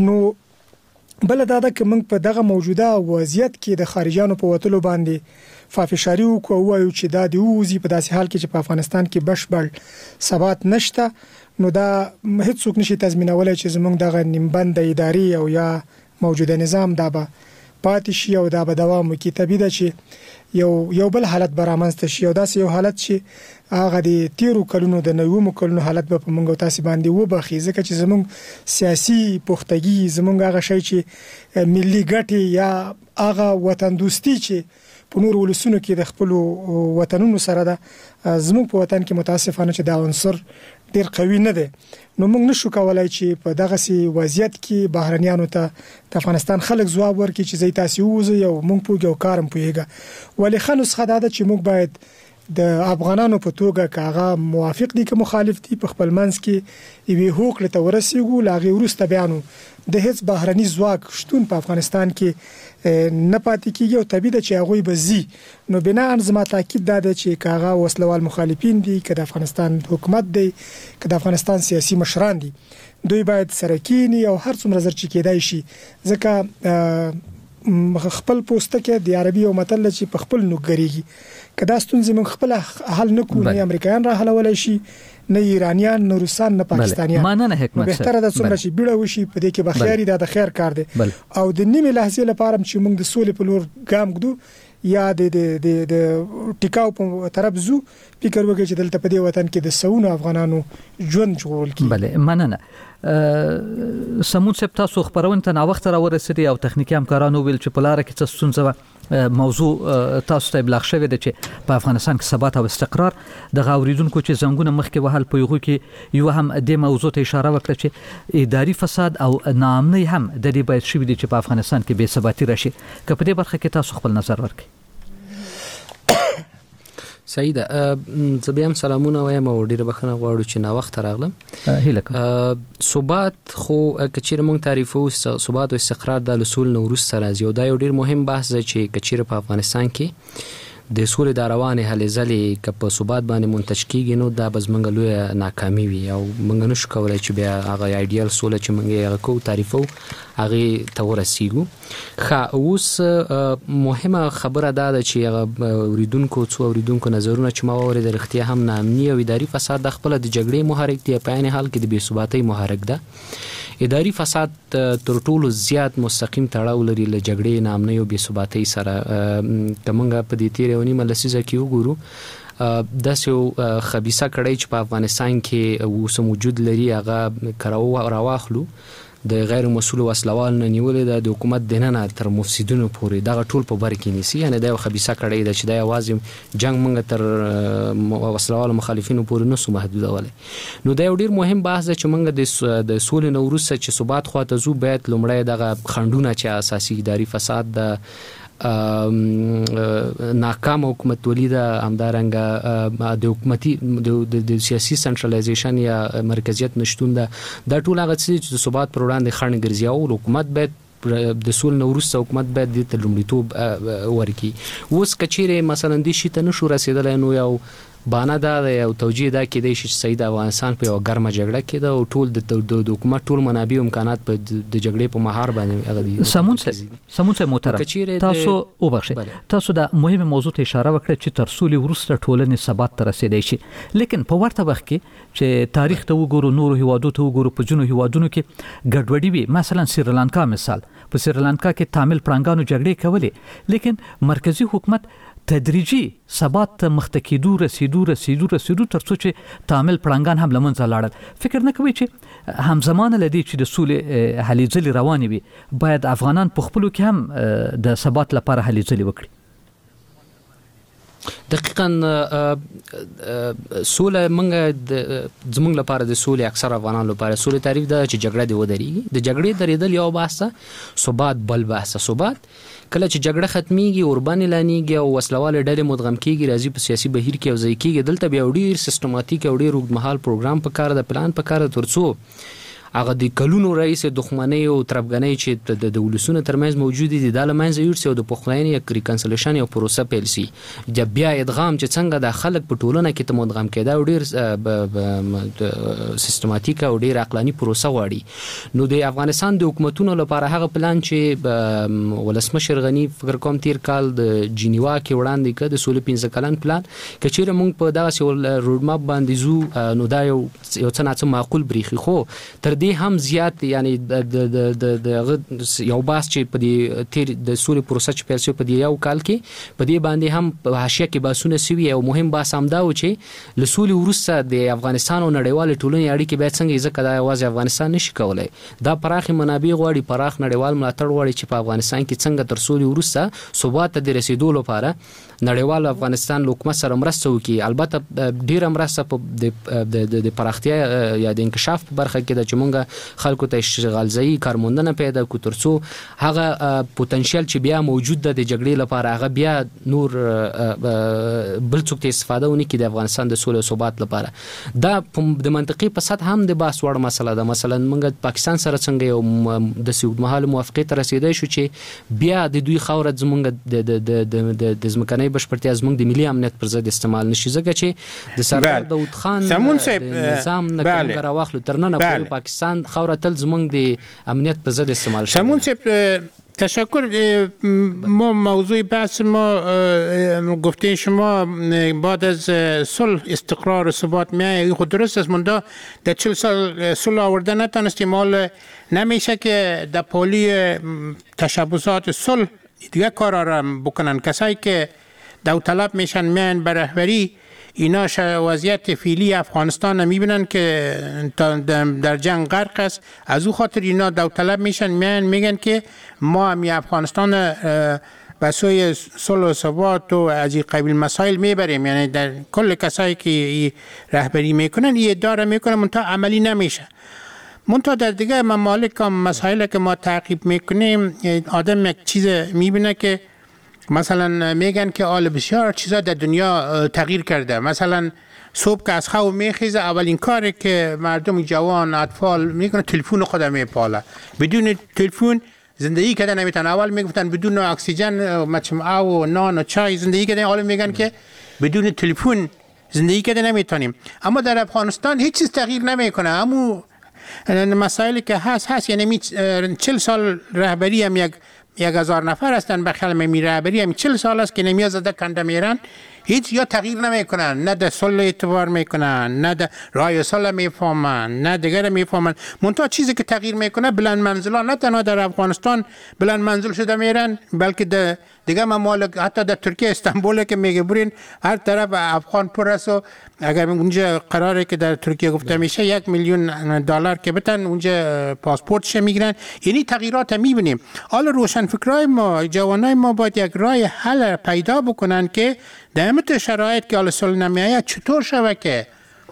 نو بل دا د کوم په دغه موجوده وضعیت کې د خارجيانو په وټلو باندې فافشاري وکړو وایو چې دا د اوزي په داسې حال کې چې په افغانستان کې بشپړ ثبات نشته نو دا هیڅ څوک نشي تضمینولای چې زمونږ دغه نیمبند اداري او یا موجوده نظام دا به پاتې شي او دا به دوام وکړي. طبیعي ده چې یو یو بل حالت برامنځته شي او داسې یو حالت چې هغه د تیرو کلونو د نوو کلونو حالت به په موږ تاسو باندې وبخي ځکه چې زموږ سیاسي پختګي زموږ هغه شی چې ملي ګټي یا هغه وطن دوستي چې په نور ولسونو کې د خپل وطنونو سره ده زموږ په وطن کې متاسفانه چې دا عنصر ډیر قوي نه دی. نو موږ نشو کولای چې په دغه سي وضعیت کې بهرنیانو ته د افغانستان خلک ځواب ورکړي چې زی تاسو وځي او موږ پوهیږو کارم پوهیږي. ولې خنوس خدای ده چې موږ باید د افغانانو په توګه کاغه موافق دي که مخالف دي په خپل منځ کې یوه حقوق لته ورسیږو لاغي ورسته بیانو د هیڅ بهرني ځواک شتون په افغانستان کې نه پاتې کیږي او طبيعي چې هغه به زی. نو بنا ان زما تاکید ده چې کاغه وسلوال مخالفین دي که د افغانستان حکومت دی که د افغانستان سیاسي مشران دي دوی باید سرکینی او هر څومره زر چې کېدای شي ځکه خپل پوسټه کې د عربي او متل چې په خپل نوګریږي کدا ستونزې من خپل حل نکو نه امریکایان را حلولای شي نه ایرانیان نه روسان نه پاکستانیان مانه حکمت بهتره د څومره چې بیړه وشي په دې کې بخیاري د خیر کار دی او د نیمه لحظه لپاره چې موږ د سولې په لور ګام ګدو یا د د د ټیکاو په طرف زو فکر وکړي چې دلته په دې وطن کې د سونو افغانانو ژوند جوړول کی. بله مننه. سمون سپ تاسو خبرونه ته نا وخت را ورسېدي او تخنیکی همکارانو ویل چې په لار کې څه ستونزه موضوع تاسو ته بلغ شوی دی چې په افغانستان کې ثبات او استقرار د غوریدونکو چې زنګونه مخکې وهل په یغو کې یو هم د موضوع ته اشاره وکړه چې اداري فساد او ناامني هم د دې باید شوی دی چې په افغانستان کې بې ثباتی راشي. که په دې برخه کې تاسو خپل نظر ورکړئ. سعید زبیم سلامونه وایم او ډیره بخښنه غواړو چې نا وخت راغلم. هیله ثبات خو کچیر مونږ تعریفو ثبات او استقرار د اصول نو روس سره یو دا یو ډیر مهم بحث دی چې کچیر په افغانستان کې د سولې د روانې هلې ځلې که په ثبات باندې منتج کیږي نو دا به زموږ لویه ناکامي وي او موږ نشو کولی چې بیا هغه ایډیال سوله چې موږ یې هغه کوو تعریفو هغې ته ورسیږو. ښه اوس مهمه خبره دا ده چې هغه اوریدونکو څو اوریدونکو نظرونه چې ما واورېدل رښتیا هم ناامني او اداري فساد د خپله د جګړې محرک دی په عین حال کې د بې ثباتۍ محرک ده. اداري فساد تر ټولو زیات مستقیم تړاو لري له جګړې ناامنۍ او بې ثباتۍ سره. که موږ په دې تېره یو نیمه لسیزه کې وګورو داسې یو خبیثه کړۍ چې په افغانستان کې اوس موجود لري هغه که راواخلو د غیر مسؤل وسلوال نه نیولې ده د حکومت دننه تر مفسدونو پورې دغه ټول په بر کې نیسي یعنی دا یو خبیثه کړۍ ده چې دا یوازې جنگ موږ تر وسلوال مخالفینو پورې نسو محدودولی. نو دا یو ډیر مهم بحث ده چې موږ د سولې نه وروسته چې ثبات خواته ځو باید لومړی دغه خنډونه چې اساسي اداري فساد د ناکام حکومتولي ده همدارنګه د حکومتي د سیاسي سنټرالایزیشن یا مرکزیت نشتون ده دا ټول هغه څه چې د ثبات پر وړاندې خنډ ګرځي او حکومت باید د سول نو وروسته حکومت باید د لومړیتوب ورکړي. اوس کچېره مثلا د شي ته نشو رسیدلای نو یو بانه دا او توجیه دا کېدای شي چې صحیح د افغانستان په یو ګرمه جګړه کې دا او ټول د حکومت ټول منابع او امکانات په د جګړې په مهار باندې هغه دي. سمون څه سمون څه محترم تاسو وبخښئ تاسو دا مهمه موضوع ته اشاره وکړه چې تر څو ورسته ټولنې ثبات ته رسیدای شي، لیکن په ورته وخت کې چې تاریخ ته وګورو، نورو هیوادو ته وګورو، په جنو هیوادونو کې ګډوډي وي. مثلا سریلانکا مثال، په سریلانکا کې تامل پړانګانو جګړې کولې، لیکن مرکزی حکومت تدریجي ثبات ته مخته کېدو رسیدو رسیدو رسیدو تر څو چې تامل پړانګان هم لمنځه لاړل. فکر نه کوي چې همزمانه لدی چې د سولې هلې ځلې روانې وي باید افغانان په خپلو کې هم د ثبات لپاره هلې ځلې وکړي؟ دقیقاً سوله منګه زمونږ لپاره د سولې اکثر افغانانو لپاره سولې تعریف ده چې جګړه دی ودرېږي. د جګړې درېدل یو بحثه، ثبات بل بحثه. ثبات کله چې جګړه ختميږي، اوربان اعلانېږي او وسلواله ډلې مدغم کېږي، راځي په سیاسي بهیر کې او ځای کېږي، دلته بیا ډېر سیستماتیک او ډېر اوږدمهال پروګرام په کار ده، پلان په کار ده، ترڅو هغه د کلونو رئیس دښمنۍ او تربګنۍ چې د ولسونو ترمنځ موجود دي د لمنځه یوړ سي او د پخلاینې یا ریکنسلیشن یا پروسه پیل سي. د بیا ادغام چې څنګه د خلک په ټولنه کې ته مدغم کېدا او ډیر سیستماتیک او ډیر عقلاني پروسه غواړي. نو د افغانستان د حکومتونو لپاره هغه پلان چې ولسمشر غنی فکر کوم تیر کال د جنیوا کې وړاندې کړ د سولې پنځه کلن پلان، کچېره موږ په دغه سول روډ ماپ باندې زو نو دا یو یو څه نه معقول بریخي، خو تر دې هم زیات یعنی د د د یو باس چې په دې تیر د سولې پروسه چې پیل شو په دې یو کال کې په دې باندې هم په حاشیه کې باسونه سوي او مهم باس هم دا و چې له سولې وروسته د افغانستان او نړیوال ټولنې اړیکې باید څنګه ځکه دا یوازې افغانستان نشي کولای، دا پراخ منابع غواړي، پراخ نړیوال ملاتړ غواړي چې په افغانستان کې څنګه تر سولې وروسته ثبات ته رسیدو لپاره نړیوال افغانستان حکومت سره مرسته وکړي. البته ډیره مرسته په د د پراختیا یا د انکشاف په برخه کې د چمونګه خلکو ته اشتغال ځای کارموندنه پیدا کو ترڅو هغه پوتنشل چې بیا موجود ده د جګړې لپاره هغه بیا نور بل څوک ته استفاده ونی کې د افغانستان د سولې او ثبات لپاره. دا د منطقي په سطح هم د باس وړ مسله ده. مثلا موږ پاکستان سره څنګه یو د سیودمحل موافقه ته رسیدای شو چې بیا د دوی خوره زمونږ د د د د ځمکنۍ بشپړتیا زمونږ د ملي امنیت پر ضد استعمال نشي، ځکه چې د سردار داود خان نظام نه کوم راوخلو تر نن پورې پاکستان خوره تل زمونږ د امنیت پر ضد استعمال شوی. سمون صاحب تشکر. ما موضوع بحث ما گفته شما بعد از صلح استقرار و ثبات میایه، خود درست است، مندا در چهل سال صلح آورده نتونستیم، حال نمیشه که در پالی تشبسات صلح دیگه کارا را بکنن. کسایی که داوطلب میشن میان به رهبری، اینا وضعیت فعلی افغانستان رو میبینن که در جنگ غرق است، از او خاطر اینا داوطلب میشن میان میگن که ما هم افغانستان به سوی صلح و ثبات و از این قبیل مسائل میبریم. یعنی در کل کسایی که رهبری میکنن این ادعا رو میکنن منتها عملی نمیشه. منتها در دیگه ممالک هم مسائل که ما تعقیب میکنیم آدم یک چیز میبینه که مثلا میگن که آل بسیار چیزا در دنیا تغییر کرده. مثلا صبح که از خواب میخیزه اولین کاری که مردم جوان اطفال میکنه تلفن خود میپاله. بدون تلفن زندگی کردن نمیتونن. اول میگفتن بدون اکسیژن مچمعه و نان و چای زندگی کردن، حالا میگن که بدون تلفن زندگی کردن نمیتونیم. اما در افغانستان هیچ چیز تغییر نمیکنه. اما مسائلی که هست هست یعنی چهل سال رهبری هم یک یک هزار نفر هستن به خیال می رهبری هم چهل سال است که نمیاد زده کنده میرن، هیچ یا تغییر نمیکنن، نه در صلح اعتبار میکنن، نه در رای صلح میفهمن، نه دیگر میفهمن. منتها چیزی که تغییر میکنه بلند منزلا نه تنها در افغانستان بلند منزل شده میرن، بلکه در دیگه ممالک حتی در ترکیه استانبول که میگه برین هر طرف افغان پر است و اگر اونجا قراره که در ترکیه گفته میشه یک میلیون دلار که بتن اونجا پاسپورتش میگیرن. یعنی تغییرات میبینیم. حالا روشنفکرای ما، جوانای ما باید یک راه حل پیدا بکنن که در همه شرایط که حالا صلح نمیآید چطور شود که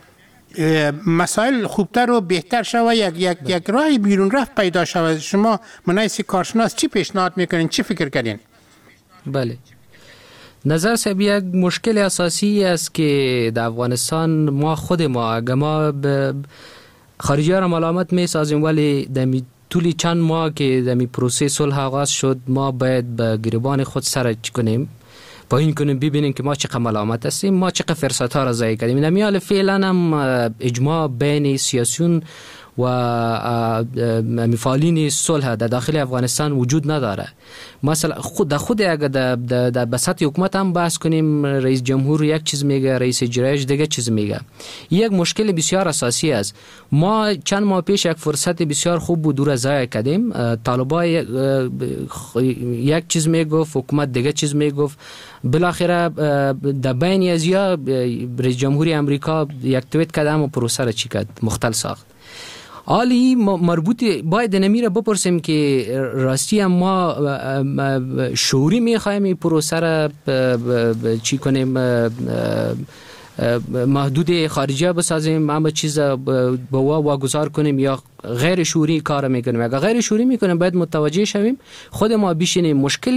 مسائل خوبتر و بهتر شود، یک یک یک راه بیرون رفت پیدا شود. شما منایسی کارشناس چی پیشنهاد میکنین، چی فکر کردین؟ بله، نظر صاحب یک مشکل اساسی است که در افغانستان ما خود ما اگه ما خارجی ها را ملامت می سازیم، ولی دمی طولی چند ماه که دمی پروسه صلح آغاز شد ما باید به گریبان خود سر کنیم. پایین کنیم ببینیم که ما چقدر ملامت هستیم، ما چقدر فرصت ها را ضایع کردیم. نمیال فعلا هم اجماع بین سیاسیون و مفعالین صلح در داخل افغانستان وجود نداره. مثلا خود در خود اگر در بساط حکومت هم بحث کنیم، رئیس جمهور یک چیز میگه، رئیس اجرایش دیگه چیز میگه. یک مشکل بسیار اساسی است. ما چند ماه پیش یک فرصت بسیار خوب بود دور ضایع کردیم. طالبان یک چیز میگفت، حکومت دیگه چیز میگفت. بالاخره در بین از یا رئیس جمهوری امریکا یک توییت کرد اما پروسه را چی کرد؟ مختل ساخت. حالی مربوط باید نمیره بپرسیم که راستی ما شعوری میخوایم این پروسه را چی کنیم، محدود خارجی بسازیم، اما چیز با واگذار کنیم یا غیر شعوری کار میکنیم. اگر غیر شعوری میکنیم باید متوجه شویم خود ما بشینیم. مشکل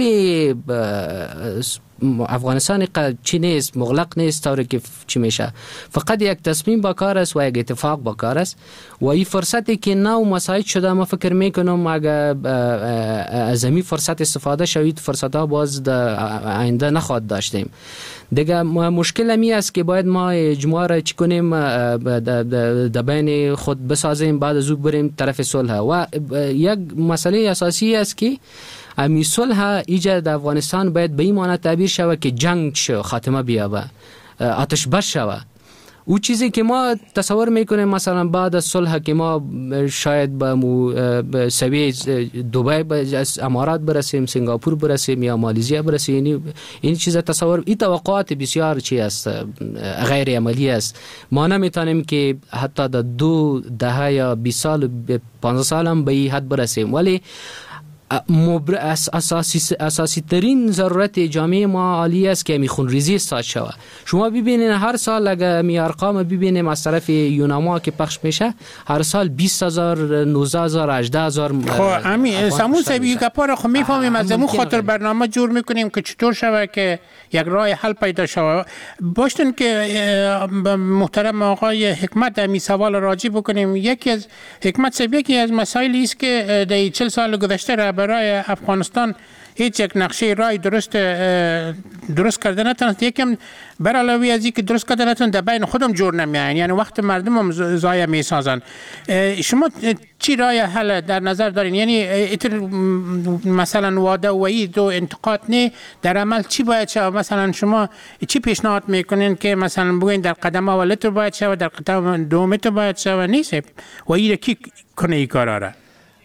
افغانستان چی نیست، مغلق نیست طوری که چی میشه، فقط یک تصمیم با کار است و یک اتفاق با کار است و این فرصتی که نو مساعد شده ما فکر میکنم اگر از این فرصت استفاده شوید فرصت ها باز در آینده نخواهد داشتیم دیگه. مشکل همی است که باید ما اجماع را چی کنیم در بین خود بسازیم، بعد از او بریم طرف صلح. و یک مسئله اساسی است که امی صلح ایجاد در افغانستان باید به این معنی تعبیر شود که جنگ شو خاتمه بیابه، آتش بس شود. او چیزی که ما تصور میکنیم مثلا بعد از صلح که ما شاید به سویه دبی از امارات برسیم، سنگاپور برسیم یا مالزی برسیم، این چیز تصور، این توقعات بسیار چی است، غیر عملی است. ما نمیتونیم که حتی در دو دهه یا بیست سال پانزده سال هم به این حد برسیم، ولی مبر... اساسی اساسی ترین ضرورت جامعه ما عالی است که می خونریزی استاد شود. شما ببینید هر سال اگر می ارقام ببینیم از طرف یوناما که پخش میشه، هر سال بیست هزار، نوزده هزار، هجده هزار. خب همین سمون سبی گپار خو میفهمیم، از همون خاطر برنامه جور میکنیم که چطور شود که یک راه حل پیدا شود. باشتن که محترم آقای حکمت در می سوال راجع بکنیم. یکی از حکمت سبی یکی از مسائلی است که در چهل سال گذشته برای افغانستان هیچ یک نقشه رای درست درست کرده نتونست. یکم بر علاوه از اینکه درست کرده نتونست در بین خودم جور نمیاین، یعنی وقت مردم هم ضایع میسازن. شما چی رای حل در نظر دارین؟ یعنی ایتر مثلا واده و این دو انتقاد نه در عمل چی باید شود؟ مثلا شما چی پیشنهاد میکنین که مثلا بگوین در قدم اول تو باید شود، در قدم دوم تو باید شود نیست و این کی کنه این کارا را؟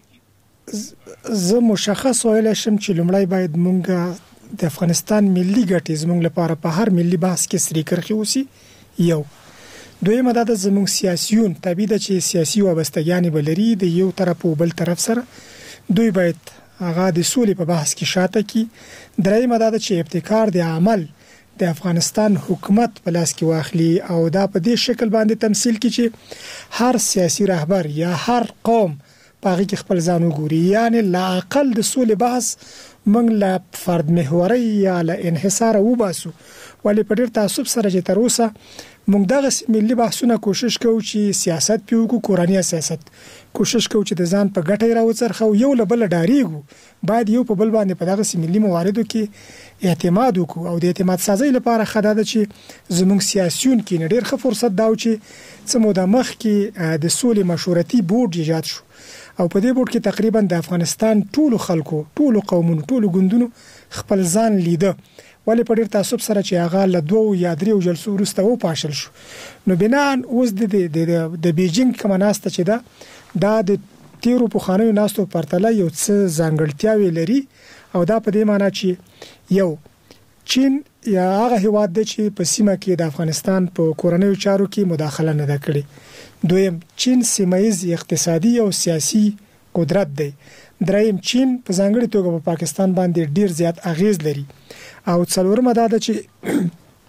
زه مشخص ویل شم چې لومړی باید مونږ د افغانستان ملي ګټې زمونږ لپاره په هر ملي بحث کې سری کرخي اوسي. یو دویمه دا د زمونږ سیاسيون طبیعي ده چې سیاسي وابستګیانې به لري د یو طرف او بل طرف سره، دوی باید هغه د سولې په بحث کې شاته کی. دریمه دا ده چې ابتکار د عمل د افغانستان حکومت په لاس کې واخلي او دا په دې شکل باندې تمثيل کی چې هر سیاسي رهبر یا هر قوم باغی کې خپل ځان وګوري. یعنی لا اقل د سولې بحث موږ لا فرد محوري یا لا انحصار وباسو، ولی په ډیر تعصب سره چې تر اوسه موږ دغه ملي بحثونه کوشش کوو چې سیاست پیو کو کوراني سیاست کوشش کوو چې د ځان په ګټه راوڅرخو، یو له بل ډاریږو، باید یو په بل باندې په دغه ملي مواردو کې اعتماد وکړو او د اعتماد سازي لپاره خدای چې زموږ سیاسيون کې ډیر ښه فرصت داو چې څه موده مخ کې د سولې مشورتي بورډ ایجاد شو او په دې بورډ کې تقریبا د افغانستان ټولو خلکو، ټولو قومونو، ټولو ګوندونو خپل ځان لیده، ولی په ډیر تعصب سره چې هغه له دوه یا درې جلسو وروسته و پاشل شو. نو بناً اوس د د بیجینګ کومه ناسته چې دا دا د تیرو پخوانیو ناستو پرتله یو څه ځانګړتیاوې لري او دا په دې معنی چې یو چین یا هغه هیواد دی چې په سیمه کې د افغانستان په کورنیو چارو کې مداخله نه ده کړې. دویم چین سیمایز اقتصادي او سیاسي قدرت دی. دریم چین په ځانګړي توګه په پاکستان باندې ډیر زیات اغیز لري. او څلورمه دا ده چې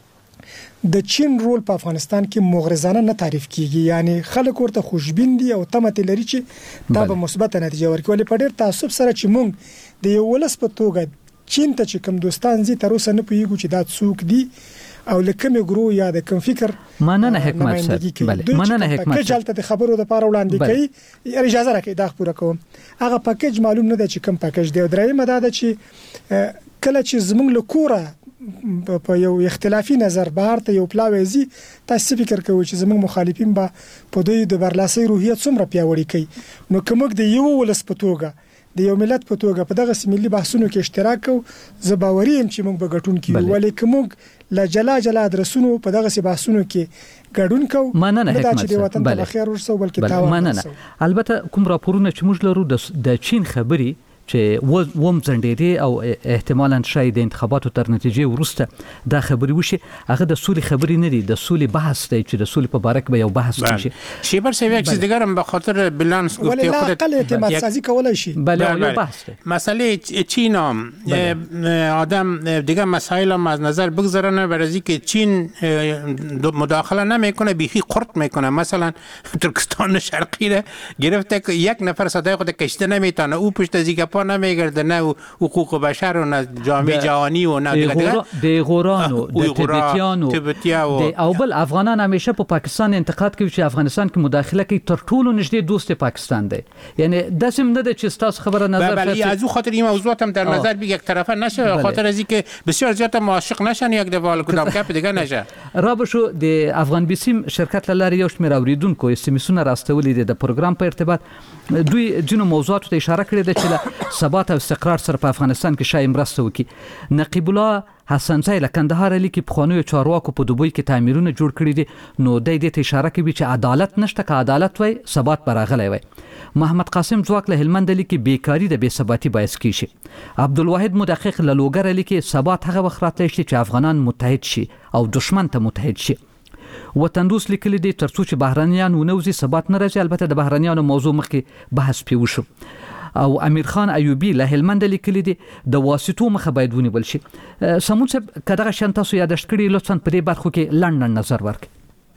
د چین رول په افغانستان کې مغرضانه نه تعریف کیږي، یعنی خلک ورته خوشبین دي او تمه لري چې دا به مثبت نتیجه ورکړي، ولی په ډیر تعصب سره چې مونږ د یو ولس په توګه چین ته چې کوم دوستان زی تر اوسه نه پوهیږو چې دا څوک دي او لکه ګرو یا د کوم فکر مننه حکمت صاحب. بله مننه حکمت صاحب. چلته د خبرو د پاره وړاندې کوي، اجازه راکړئ دا خبره کوم. هغه پاکیج معلوم نه دی چې کوم پاکیج دی. درېمه دا ده چې کله چې زمونږ له کوره په یو اختلافي نظر بهر ته یو پلاوي تاسو فکر کوئ چې زموږ مخالفین به په دوی د برلاسي روحیت څومره پیاوړی کوي نو کومک د یو ولس په توګه د یو ملت په توګه په دغه سیملي بحثونو کې اشتراک کوو زه باوري یم چې موږ به ګټون کیو ولیکن موږ لا جلا جلا درسونو په دغه سي بحثونو کې ګډون کوو مننه حکمت چې د وطن په خیر ورسو بلکې تاوان مننه البته کوم راپورونه چې موږ لرو د چین خبري چې ووم ځندېدي او احتمالاً شاید د انتخاباتو تر نتیجې وروسته دا خبري وشي هغه د سولې خبري نه دي د سولې بحث دی چې د سولې په باره کې به یو بحث وشي شیبر سیوی چې دګرم به خاطر بالانس گفته خودت ولی اقل اعتماد سازی کولای شي بله یو بحث دی مسئله چین آدم دیگه مسائل هم از نظر بگذارن برای که چین مداخله نمیکنه بیخی قرط میکنه مثلا ترکستان شرقی را گرفته که یک نفر صدای خود کشته نمیتونه او پشت از اینکه پا نمیگرده نه حقوق بشر و نه جامعه جهانی و نه دیگه دیگه د غورانو د تبتیانو او بل افغانان همیشه په پاکستان انتقاد کوي چې افغانستان کې مداخله کوي تر ټولو نږدې دوست پاکستان دی یعنی داسې نه ده چې تاسو خبره نظر بله از او خاطر این موضوعات هم در نظر بگیر یک طرفه نشه خاطر از اینکه بسیار زیاد معاشق نشن یک دفعه کدام کپ دیگه نشه را بشو د افغان بیسیم شرکت لاره یو شمېر اوریدونکو استمیسونه راستولې د پروګرام په ارتباط دوی جنو موضوعاتو ته اشاره کړې ده چې ثبات او استقرار سره په افغانستان کې شای مرسته وکړي نقیب الله حسن زای له کندهار لیکي په خونوي چارواکو په دوبۍ کې تعمیرونه جوړ کړي دي نو د دې ته اشاره کوي چې عدالت نشته که عدالت وای ثبات براغلی وای محمد قاسم ځواک له هلمند لیکي بیکاری د بې ثباتي باعث کیږي عبدالواحد مدقق له لوګر لیکي ثبات هغه وخت راتلی شي چې افغانان متحد شي او دشمن ته متحد شي وطن دوست لیکلي دي ترڅو چې بهرانيان ونوزي ثبات نه راځي البته د بهرانيانو موضوع مخکې بحث پی وشو او امیر خان ایوبی له هلمند لیکلي دي د واسطو مخه باید ونیول شي سمون صاحب کداغه شان تاسو یاداشت کړی لطفا په دې برخو کې لندن نظر ورکړئ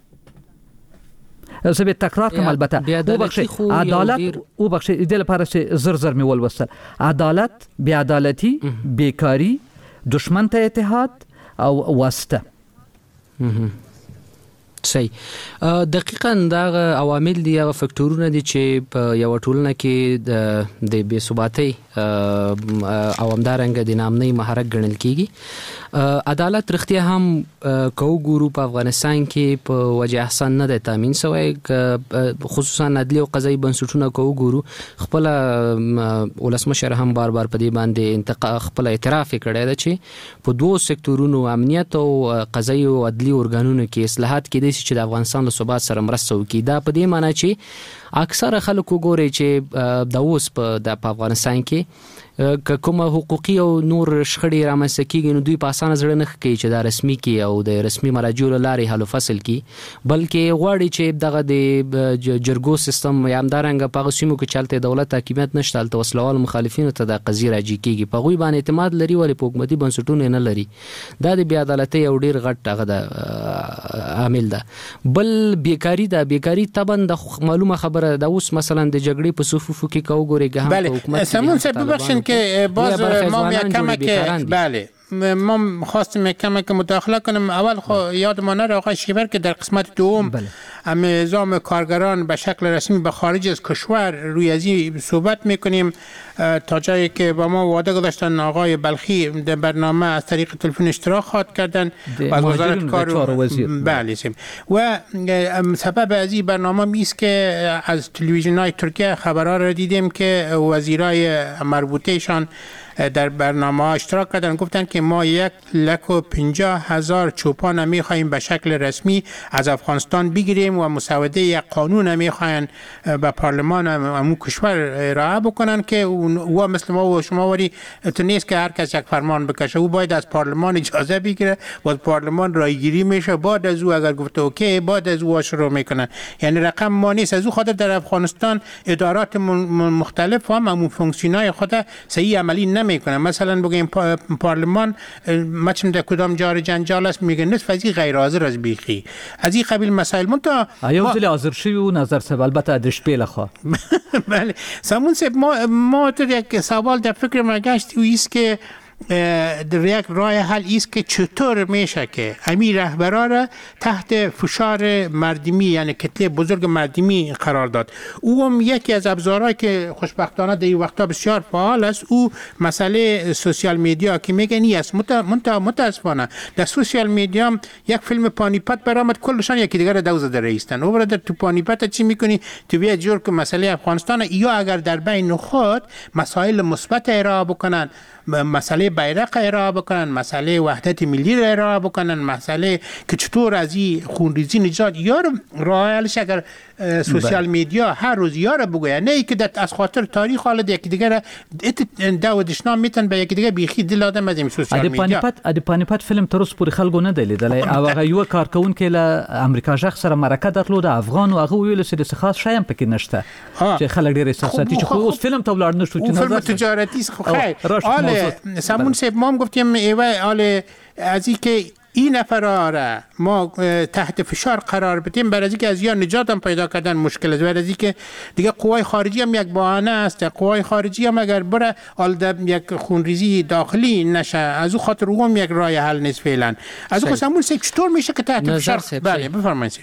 زه به تکرار کوم البته او بخشي عدالت او بخشي د لپاره چې زر زر می ولوستل عدالت بی عدالتی بیکاری دشمن ته اتحاد او واسطه صحیح دقیقاً دا عوامل دي هغه فکټورونه دي چې په یو ټولنه کې د د بې ثباتۍ او همدارنګه د نامنۍ محرک ګڼل کیږي عدالت رښتیا هم کو ګورو په افغانستان کې په وجه احسان نه د تامین سوی خصوصا عدلي او قضایي بنسټونه کو ګورو خپل ولسمشر هم بار بار په دې باندې انتقاد خپل اعتراف کړی دی چې په دوه سکتورونو امنیت او قضایي او عدلي ارګانونو کې اصلاحات کېدای شي چې د افغانستان له ثبات سره مرسته وکړي دا په دې معنی چې اکثره خلک وګوري چې د اوس په د افغانستان کې که کومه حقوقي او نور شخړې رامنځته کېږي نو دوی په اسانه زړه نه کوي چې دا رسمي کی او د رسمي مراجعو له لارې حل فصل کی بلکې غواړي چې دغه د جرګو سیستم یا همدارنګه په هغه سیمو کې چلته دولت حاکمیت نشته هلته وسلوال مخالفینو ته د قضیې راجع کېږي په هغوی باندې اعتماد لري ولې په حکومتي بنسټونو نه لري دا د بې عدالتۍ یو ډېر غټ هغه د عامل ده بل بیکاري ده بیکاري طبعا د معلومه خبره ده اوس مثلا د جګړې په صفوفو کې که وګورئ که هم په حکومت سمون صاحب ببخشین که باز ما میکمه که بله ما خواستم کمک مداخله کنم اول خو یادمان نره آقای شیبر که در قسمت دوم نظام کارگران به شکل رسمی به خارج از کشور روی از این صحبت میکنیم تا جایی که با ما وعده گذاشتن آقای بلخی در برنامه از طریق تلفن اشتراک خواهد کردن و از وزارت کار بله و سبب از این برنامه میست که از تلویزیون های ترکیه خبرها را دیدیم که وزیرای مربوطهشان در برنامه ها اشتراک کردن گفتن که ما یک لک و پنجاه هزار چوپان میخواهیم به شکل رسمی از افغانستان بگیریم و مسوده یک قانون میخواهیم به پارلمان امو کشور ارائه بکنن که او مثل ما و شما وری تو نیست که هر کس یک فرمان بکشه او باید از پارلمان اجازه بگیره و از پارلمان رایگیری میشه بعد از او اگر گفته اوکی بعد از او شروع میکنن یعنی رقم ما نیست از او خاطر در افغانستان ادارات مختلف هم امو فونکسیونای خود صحیح عملی نمیکنه مثلا بگیم پارلمان مچم در کدام جار جنجال است میگه نصف از این غیر حاضر از بیخی از این قبیل مسائل منتها ایو ځل حاضر شوی و نظر سب البته د شپې لخوا بله سمون صاحب ما ما ته یک سوال در فکر ما گشت و است که در یک راه حل است که چطور میشه که امیر رهبرا را تحت فشار مردمی یعنی کتله بزرگ مردمی قرار داد. او هم یکی از ابزارهایی که خوشبختانه در این وقتا بسیار فعال است او مسئله سوشیال میدیا که میگه نیست. متاسفانه در سوشیال میدیا یک فیلم پانیپت برآمد کلشان یکی دیگر دوز در رئیستن. او برادر تو پانیپت چی میکنی؟ تو بیا جور که مسئله افغانستان یا اگر در بین خود مسائل مثبت ارائه بکنن، مسئله بیرق ارائه بکنن، مسئله وحدت ملی را ارائه بکنن، مسئله که چطور از این خونریزی نجات یار راه حلش اگر سوشیال میدیا هر روز یار بگوید نه ای که از خاطر تاریخ حالت یکی دیگر دو دشنام میتن به یکی دیگر بیخی دل آدم از این سوشیال میدیا. پانیپت ادي پانیپت فیلم تر اوسه پورې خلکو نه دی لیدلی او هغه یو کارکونکو له امریکا ژغ سره مرکه درلوده افغان او هغه ویل چې د خاص شایم پکې نشته چې خلک ډېر احساساتي چې خو اوس فیلم ته ولاړ نشو چې فیلم تجارتی خو خیر آله سامون سیب ما هم گفتیم ایوه آله از این که این نفرها را ما تحت فشار قرار بدیم برای اینکه از یا نجات هم پیدا کردن مشکل است، برای اینکه دیگه قوای خارجی هم یک بهانه است. قوای خارجی هم اگر بره آلده یک خونریزی داخلی نشه از او خاطر او هم یک راه حل نیست فعلا. از او سامون سیب چطور میشه که تحت فشار بله بفرمایید.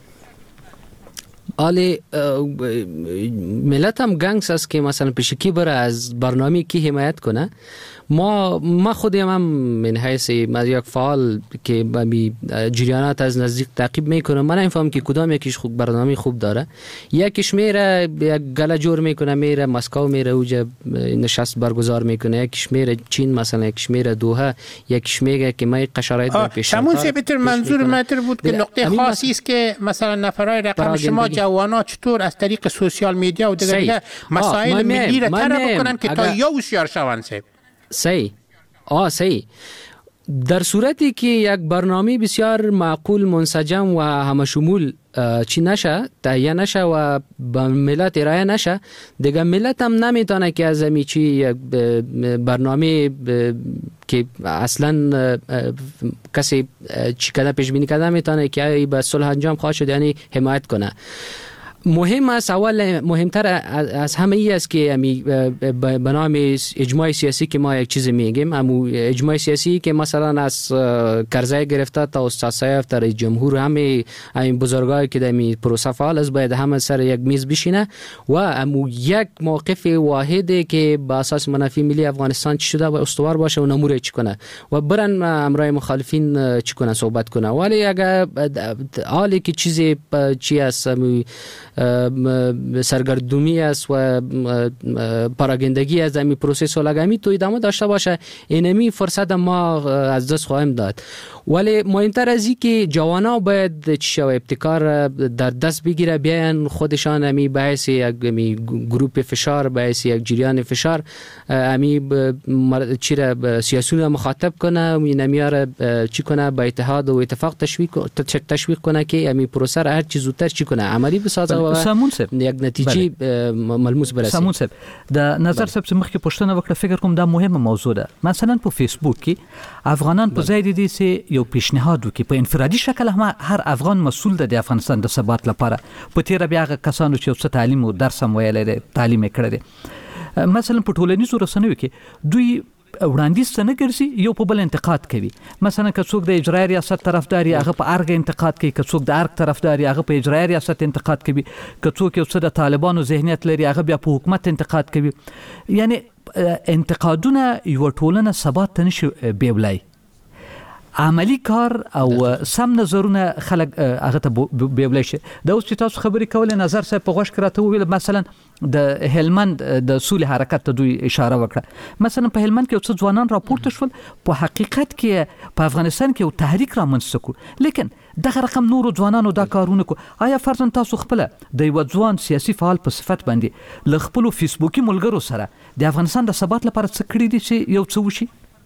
آلی ملت هم گنگس است که مثلا پیشکی بره از برنامه کی حمایت کنه. ما ما خودم هم من حیث از یک فعال که بمی جریانات از نزدیک تعقیب میکنم من نمیفهم که کدام یکیش خوب برنامه خوب داره. یکیش میره یک گله جور میکنه میره مسکو میره اوجا نشست برگزار میکنه، یکیش میره چین مثلا، یکیش میره دوحه، یکیش میگه که ما قشایط در پیش شمون سی بهتر منظور متر بود که نقطه خاصی است که مثلا نفرای رقم شما جوانا چطور از طریق سوشیال میدیا و دیگه مسائل ملی را طرح بکنن که تا یا هوشیار شون سه صحیح. آه صحیح. در صورتی که یک برنامه بسیار معقول منسجم و همشمول چی نشه تهیه نشه و به ملت ارائه نشه دیگه ملت هم نمیتونه که از همی چی یک برنامه که اصلا کسی چی کده پیش بینی کده میتونه که به صلح انجام خواهد شد یعنی حمایت کنه. مهم است اول مهمتر از همه ای است که امی به نام اجماع سیاسی که ما یک چیز میگیم امو اجماع سیاسی که مثلا از کرزی گرفته تا استاد سیف تا رئیس جمهور همه این بزرگایی که در می پروسه فعال است باید همه سر یک میز بشینه و امو یک موقف واحده که با اساس منافع ملی افغانستان چی شده و استوار باشه و نموره چی کنه و برن امرای مخالفین چی کنه صحبت کنه. ولی اگر حالی که چیزی چی است سرگردومی است و پراگندگی از این پروسس ولگمی تو ادامه داشته باشه اینمی فرصت ما از دست خواهیم داد. ولی مهمتر از این که جوانا باید چه ابتکار در دست بگیره بیان خودشان امی باعث یک گروپ فشار باعث یک جریان فشار امی چیره سیاسیون مخاطب کنه و اینمیاره چی کنه با اتحاد و اتفاق تشویق تشویق کنه که امی پروسه هر چیز زودتر چی کنه عملی بسازه و یک نتیجه ملموس برسه. سامون صاحب د نظر صاحب چې مخکې پوښتنه وکړه فکر کوم دا مهمه موضوع ده. مثلا په فیسبوک کې افغانان په ځای دي چې یو پیشنهاد وکړي په انفرادي شکل هم هر افغان مسؤل ده د افغانستان د ثبات لپاره په تیر بیا هغه کسانو چې څه تعلیم او درس هم ویلي دي تعلیم کړی دي مثلا په ټولنیزو رسنیو کې دوی وړاندیز څنګه ګرځي یو په بل انتقاد کوي. مثلا که څوک د اجرایي ریاست طرفداري هغه په ارګ انتقاد کوي، که څوک د ارګ طرفداري هغه په اجرایي ریاست انتقاد کوي، که څوک یو څه د طالبانو ذهنیت لري هغه بیا په حکومت انتقاد کوي. یعنی انتقادونه یو ټولنه ثبات ته نشي بیولای. عملی کار او سم نظرونه خلک هغه ته بیولای شي. دا اوس چې تاسو خبرې کولې نظر صاحب په غوښ کراته ویل مثلا د هلمند د صلح حرکت ته دوی اشاره وکړه. مثلا په هلمند کې څو ځوانان راپورته شول په حقیقت کې په افغانستان کې یو تحریک رامنځته کړ لیکن دغه رقم نورو ځوانانو دا کارونه کو. آیا فرضاً تاسو خپل د یو ځوان سیاسي فعال په صفت باندې ل خپل فیسبوکي ملګرو سره د افغانستان د ثبات لپاره څه کړی دي چې یو څه وشي؟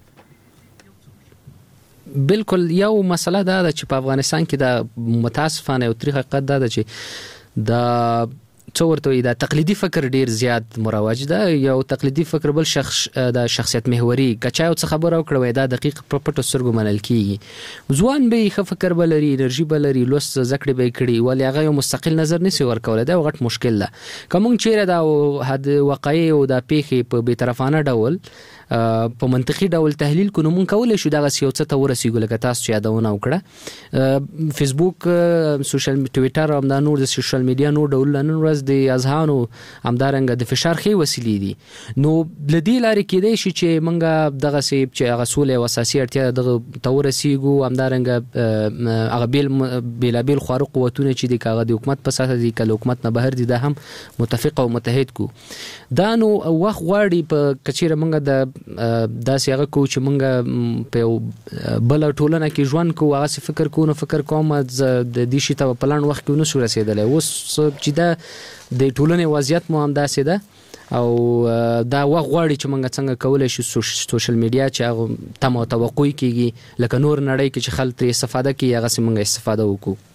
بالکل یو مسله ده چې په افغانستان کې د متاسفانه او تاریخ حقیقت ده چې د څورته د تقلیدي فکر ډیر زیات مروج ده. یو تقلیدي فکر بل شخص د شخصیت محوري کچا څه خبره وکړه دا دقیق په پټو سترګو منل کیږي. ځوان به ښه فکر بلري انرژي بلري لوست زکړې به کړي ولی هغه یو مستقل نظر نسی ورکول دا غټ مشکل ده. کوم چیرې دا د واقعي او د پیخي په بیطرفانه ډول په منطقي ډول تحلیل کو نو مونږ کولای شو دغه یو څه ته ورسیږو لکه تاسو چې یادونه وکړه فیسبوک سوشل ټوئیټر او د نور د سوشل میډیا نور ډول نن ورځ د اذهانو همدارنګه د فشار خې وسیلې دي نو لدی لارې کېدای شي چې مونږ دغه سي چې هغه سولې او اساسي اړتیا دغه تورسیګو همدارنګه هغه بیل بیلابیل خارق قوتونه چې د کاغذ حکومت په ساته دي کله حکومت نه بهر دي دا هم متفق او متحد کو دا نو وخت غواړي په کچېره مونږ د داسې هغه کو چې مونږ په بل ټولنه کې ژوند کو هغه فکر کو نو فکر کوم د دې شي ته په پلان وخت کې نو سور رسیدلې اوس چې دا د ټولنې وضعیت مو هم داسې ده او دا وخت غواړي چې مونږ څنګه کولای شو سوشل میډیا چې هغه تم او توقع کیږي لکه نور نړۍ کې چې خلک استفاده کوي هغه سیمه استفاده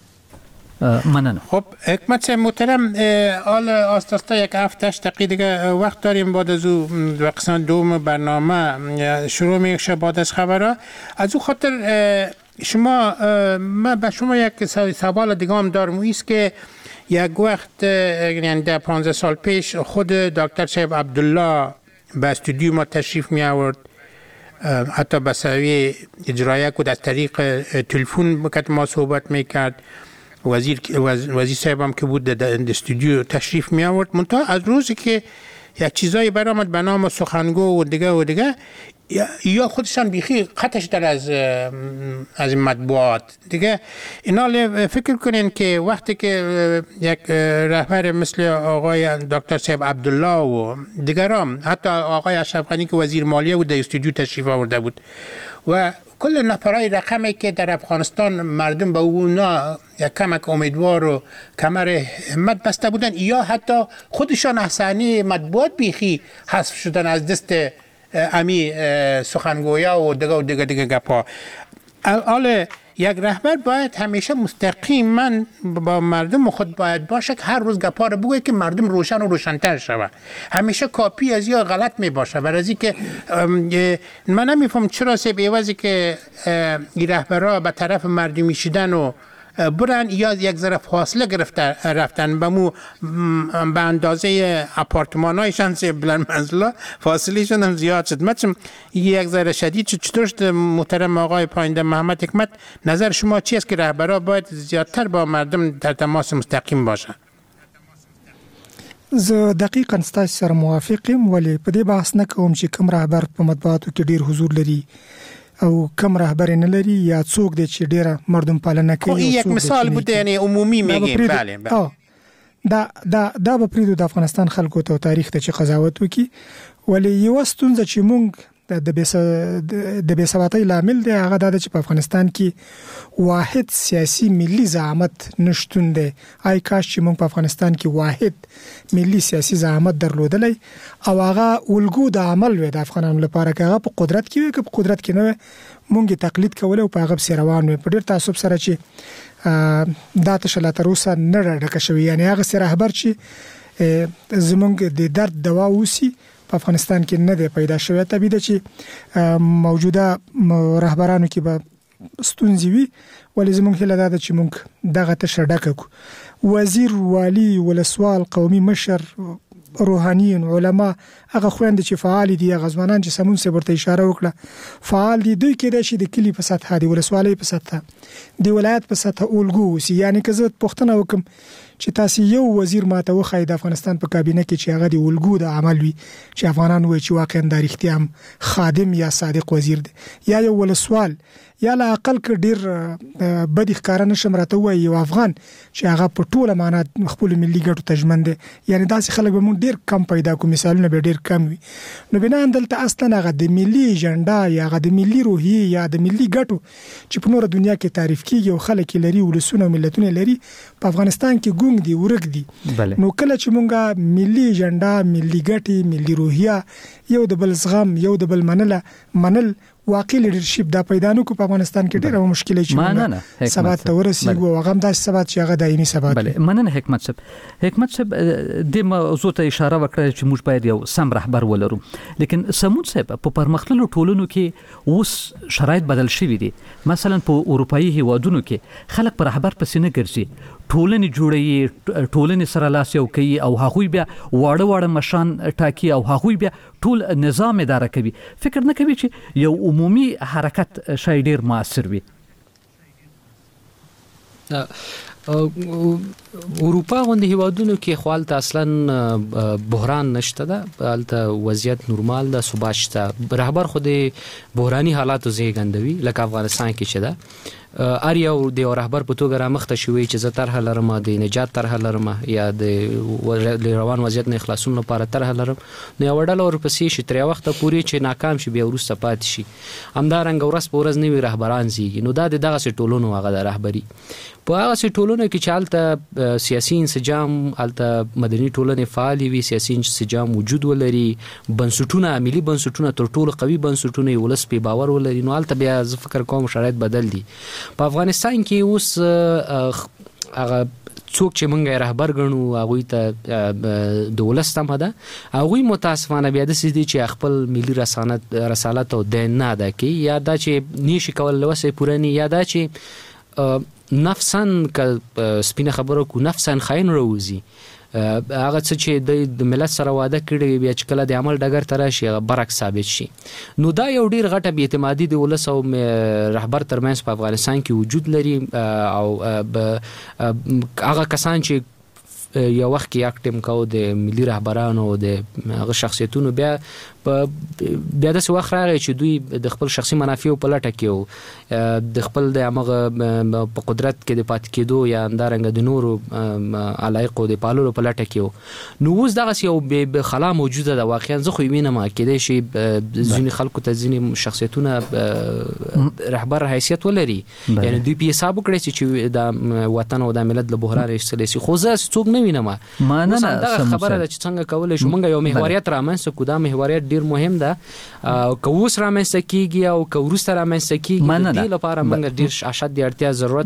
وکړو ممنون. خب حکمت محترم آل آستاستا یک هفتهش دقیقه وقت داریم بعد از او قسمت دوم برنامه شروع میشه بعد از خبرها از او خاطر شما من به شما یک سوال دیگه هم دارم ایست که یک وقت یعنی در پانزده سال پیش خود دکتر صاحب عبدالله به استودیو ما تشریف می آورد حتی به سوی اجرایه کود از طریق تلفن که ما صحبت می کرد وزیر وزیر صاحب هم که بود در استودیو تشریف می آورد منتها از روزی که یک چیزایی برآمد به نام سخنگو و دیگه و دیگه یا خودشان بیخی قطعش در از از مطبوعات دیگه اینا فکر کنین که وقتی که یک رهبر مثل آقای دکتر صاحب عبدالله و دیگران حتی آقای اشرف غنی که وزیر مالیه بود در استودیو تشریف آورده بود و کل نفرای رقمی که در افغانستان مردم به اونا یک کمک امیدوار و کمر همت بسته بودن یا حتی خودشان احسانی مطبوعات بیخی حذف شدن از دست امی سخنگویا و دیگه و دیگه دیگه گپا. حالا یک رهبر باید همیشه مستقیما با مردم خود باید باشه که هر روز گپا رو بگه که مردم روشن و روشن‌تر شود. همیشه کاپی از یا غلط می باشه. برای که من نمیفهم چرا سه بیوازی که این رهبرها به طرف مردمی شدن و برن یا یک ذره فاصله گرفته رفتن به مو به اندازه آپارتمان هایشان سه بلند منزله فاصله شون هم زیاد شد. مثلا یک ذره شدید چطور شد محترم آقای پاینده محمد حکمت نظر شما چی است که رهبرها باید زیادتر با مردم در تماس مستقیم باشن؟ زه دقیقاً ستاسو سره موافقم ولی په دې بحث نه کوم چې کوم رهبر په مطبوعاتو کې ډیر حضور لري او کم رهبر نه لري یا څوک دی چې ډیره مردم پالنه کوي. یک مثال بوده یعنی عمومی میگیم بله بله دا دا دا به پریدو د افغانستان خلکو ته تاریخ ته چې قضاوت وکي ولی یو ستونزه چې مونږ د بیس د بیسواتۍ لامل دی هغه د چې په افغانستان کې واحد سیاسي ملي زعامت نشټون دی. آی کاش چې مونږ په افغانستان کې واحد ملي سیاسي زعامت درلودلی او هغه ولګو د عمل وي د افغانانو لپاره که هغه په قدرت کې وي که په قدرت کې نه مونږ تقلید کول او په هغه سره روان وي. په ډیر تعصب سره چې دا تشلا تر اوسه نه ډکه شوی یعنی هغه سره رهبر چې زمونږ د درد دوا وسی په افغانستان کې نه دی پیدا شوی. طبیعي ده چې موجوده رهبرانو کې به ستونزې وي ولې زمونږ هیله ده چې مونږ دغه تشه ډکه کړو. وزیر والی ولسوال قومي مشر روحانیون علما هغه خويندې چې فعال دي هغه ځوانان چې سمون سه ورته اشاره وکړه فعال دي دوی کې د شي د کلی په سطح دي ولسوالۍ په سطح دی ولایت په سطح اولګو سي یعنی که زه پښتنه وکم چې تاسو یو وزیر ماته وخی د افغانستان په کابینه کې چې هغه دی ولګو د عمل وي چې افغانان وایي چې واقعا د اړتیام خادم یا صادق وزیر دی یا یو ولسوال یا لا اقل ک ډیر بدی ښکارا نشم راته وایي یو افغان چې هغه په ټوله معنا خپل ملي ګټو تجمن دي یعنی داسې خلک به مونږ ډیر کم پیدا کوو مثالونه به ډیر کم وي. نو بنا دلته اصلا هغه د ملي ایجنډا یا هغه د ملي روحي یا د ملي ګټو چې په نور دنیا کې تعریف کیږي او خلک لري ولسونه ملتونه لري په افغانستان کې ګونګ دي ورګ دي. نو کله چې مونږه ملي ایجنډا ملي ګټي ملي روحیه یو د بل زغم یو د بل منله منل واقعي لیدرشپ دا پیدا نو کو په افغانستان کې ډېر مشکلې چې ثبات ته ورسیږي او هغه د ثبات چې هغه دایمي ثبات بله مننه حکمت صاحب. حکمت صاحب د موضوع ته اشاره وکړه چې موږ باید یو سم رهبر ولرو لیکن سمون صاحب په پرمختللو ټولنو کې اوس شرایط بدل شوي دي. مثلا په اروپאי هیوادونو کې خلک پر رهبر پسې نه ګرځي ټولنې جوړي، ټولنې سره لاس یو کوي او هغوی بیا واړه واړه مشان ټاکي او هغوی بیا ټول نظام اداره کوي. فکر نه کوي چې یو عمومي حرکت شاید ډیر موثر وي؟ اروپا غوندي هیوادونو کې خپل اصلا بحران نشته ده، البته وضعیت نورمال ده، ثبات شته. رهبر خو د بحراني حالاتو زیږندوي لکه افغانستان کې چې ده. ار یو د رهبر په توګه رامخته شوی چې زه طرح لرم، د نجات طرح لرم یا د روان وضعیت نه خلاصون لپاره طرح لرم، نو یو ډول ورپسې شي تر وخته پورې چې ناکام شي بیا ورسته پاتې شي. همدارنګه ورځ په ورځ نوي رهبران زیږي. نو دا د دغه ټولونو هغه د رهبري په هغه ټولونو کې چې هلته سیاسي انسجام، هلته مدني ټولنې فعالې وي، سیاسي انسجام وجود ولري، بنسټونه ملي بنسټونه تر ټولو قوي بنسټونه ولس په باور ولري، نو هلته بیا زه فکر کوم شرایط بدل دي. په افغانستان کې اوس هغه څوک چې مونږ رهبر ګڼو هغوی ته د ولس تمه ده، هغوی متاسفانه بیا داسې دي چې خپل ملي رسانت رسالت او دین نه ادا کوي، یا دا چې نیشي کول له وسې پوره نه، یا دا چې نفساً که سپینه خبره کو نفساً خاين روزي، هغه څه چې د ملت سره واده کړی بیا چې کله د عمل ډګر ته راشي هغه برعکس ثابت شي. نو دا یو ډیر غټه بې اعتمادي د ولس او رهبر ترمنځ په افغانستان کې وجود لري، او هغه کسان چې یو وخت کې اکټیم کاو د ملي رهبرانو او د هغه شخصیتونو بیا بیا داسې وخت راغی چې دوی د خپل شخصي منافعو په لټه کې وو، د خپل د هغه په قدرت کې د پاتې کېدو یا همدارنګه د نورو علایقو د پاللو په لټه کې وو. نو اوس دغسې یو خلا موجوده ده. واقعا زه خو وینم کېدای شي ځینې خلکو ته ځینې شخصیتونه رهبر حیثیت ولري، یعنې دوی په حساب وکړی چې د وطن او د ملت له بحران ایستلی شي، خو زه څوک نه وینم. اوس همدغه خبره ده چې څنګه کولی شو موږ یو محوریت رامنځته کړو. دا محوریت ډیر مهم ده، که اوس رامنځته کیږي او که وروسته رامنځته کیږي، د دې لپاره موږ ډیر اشد اړتیا ضرورت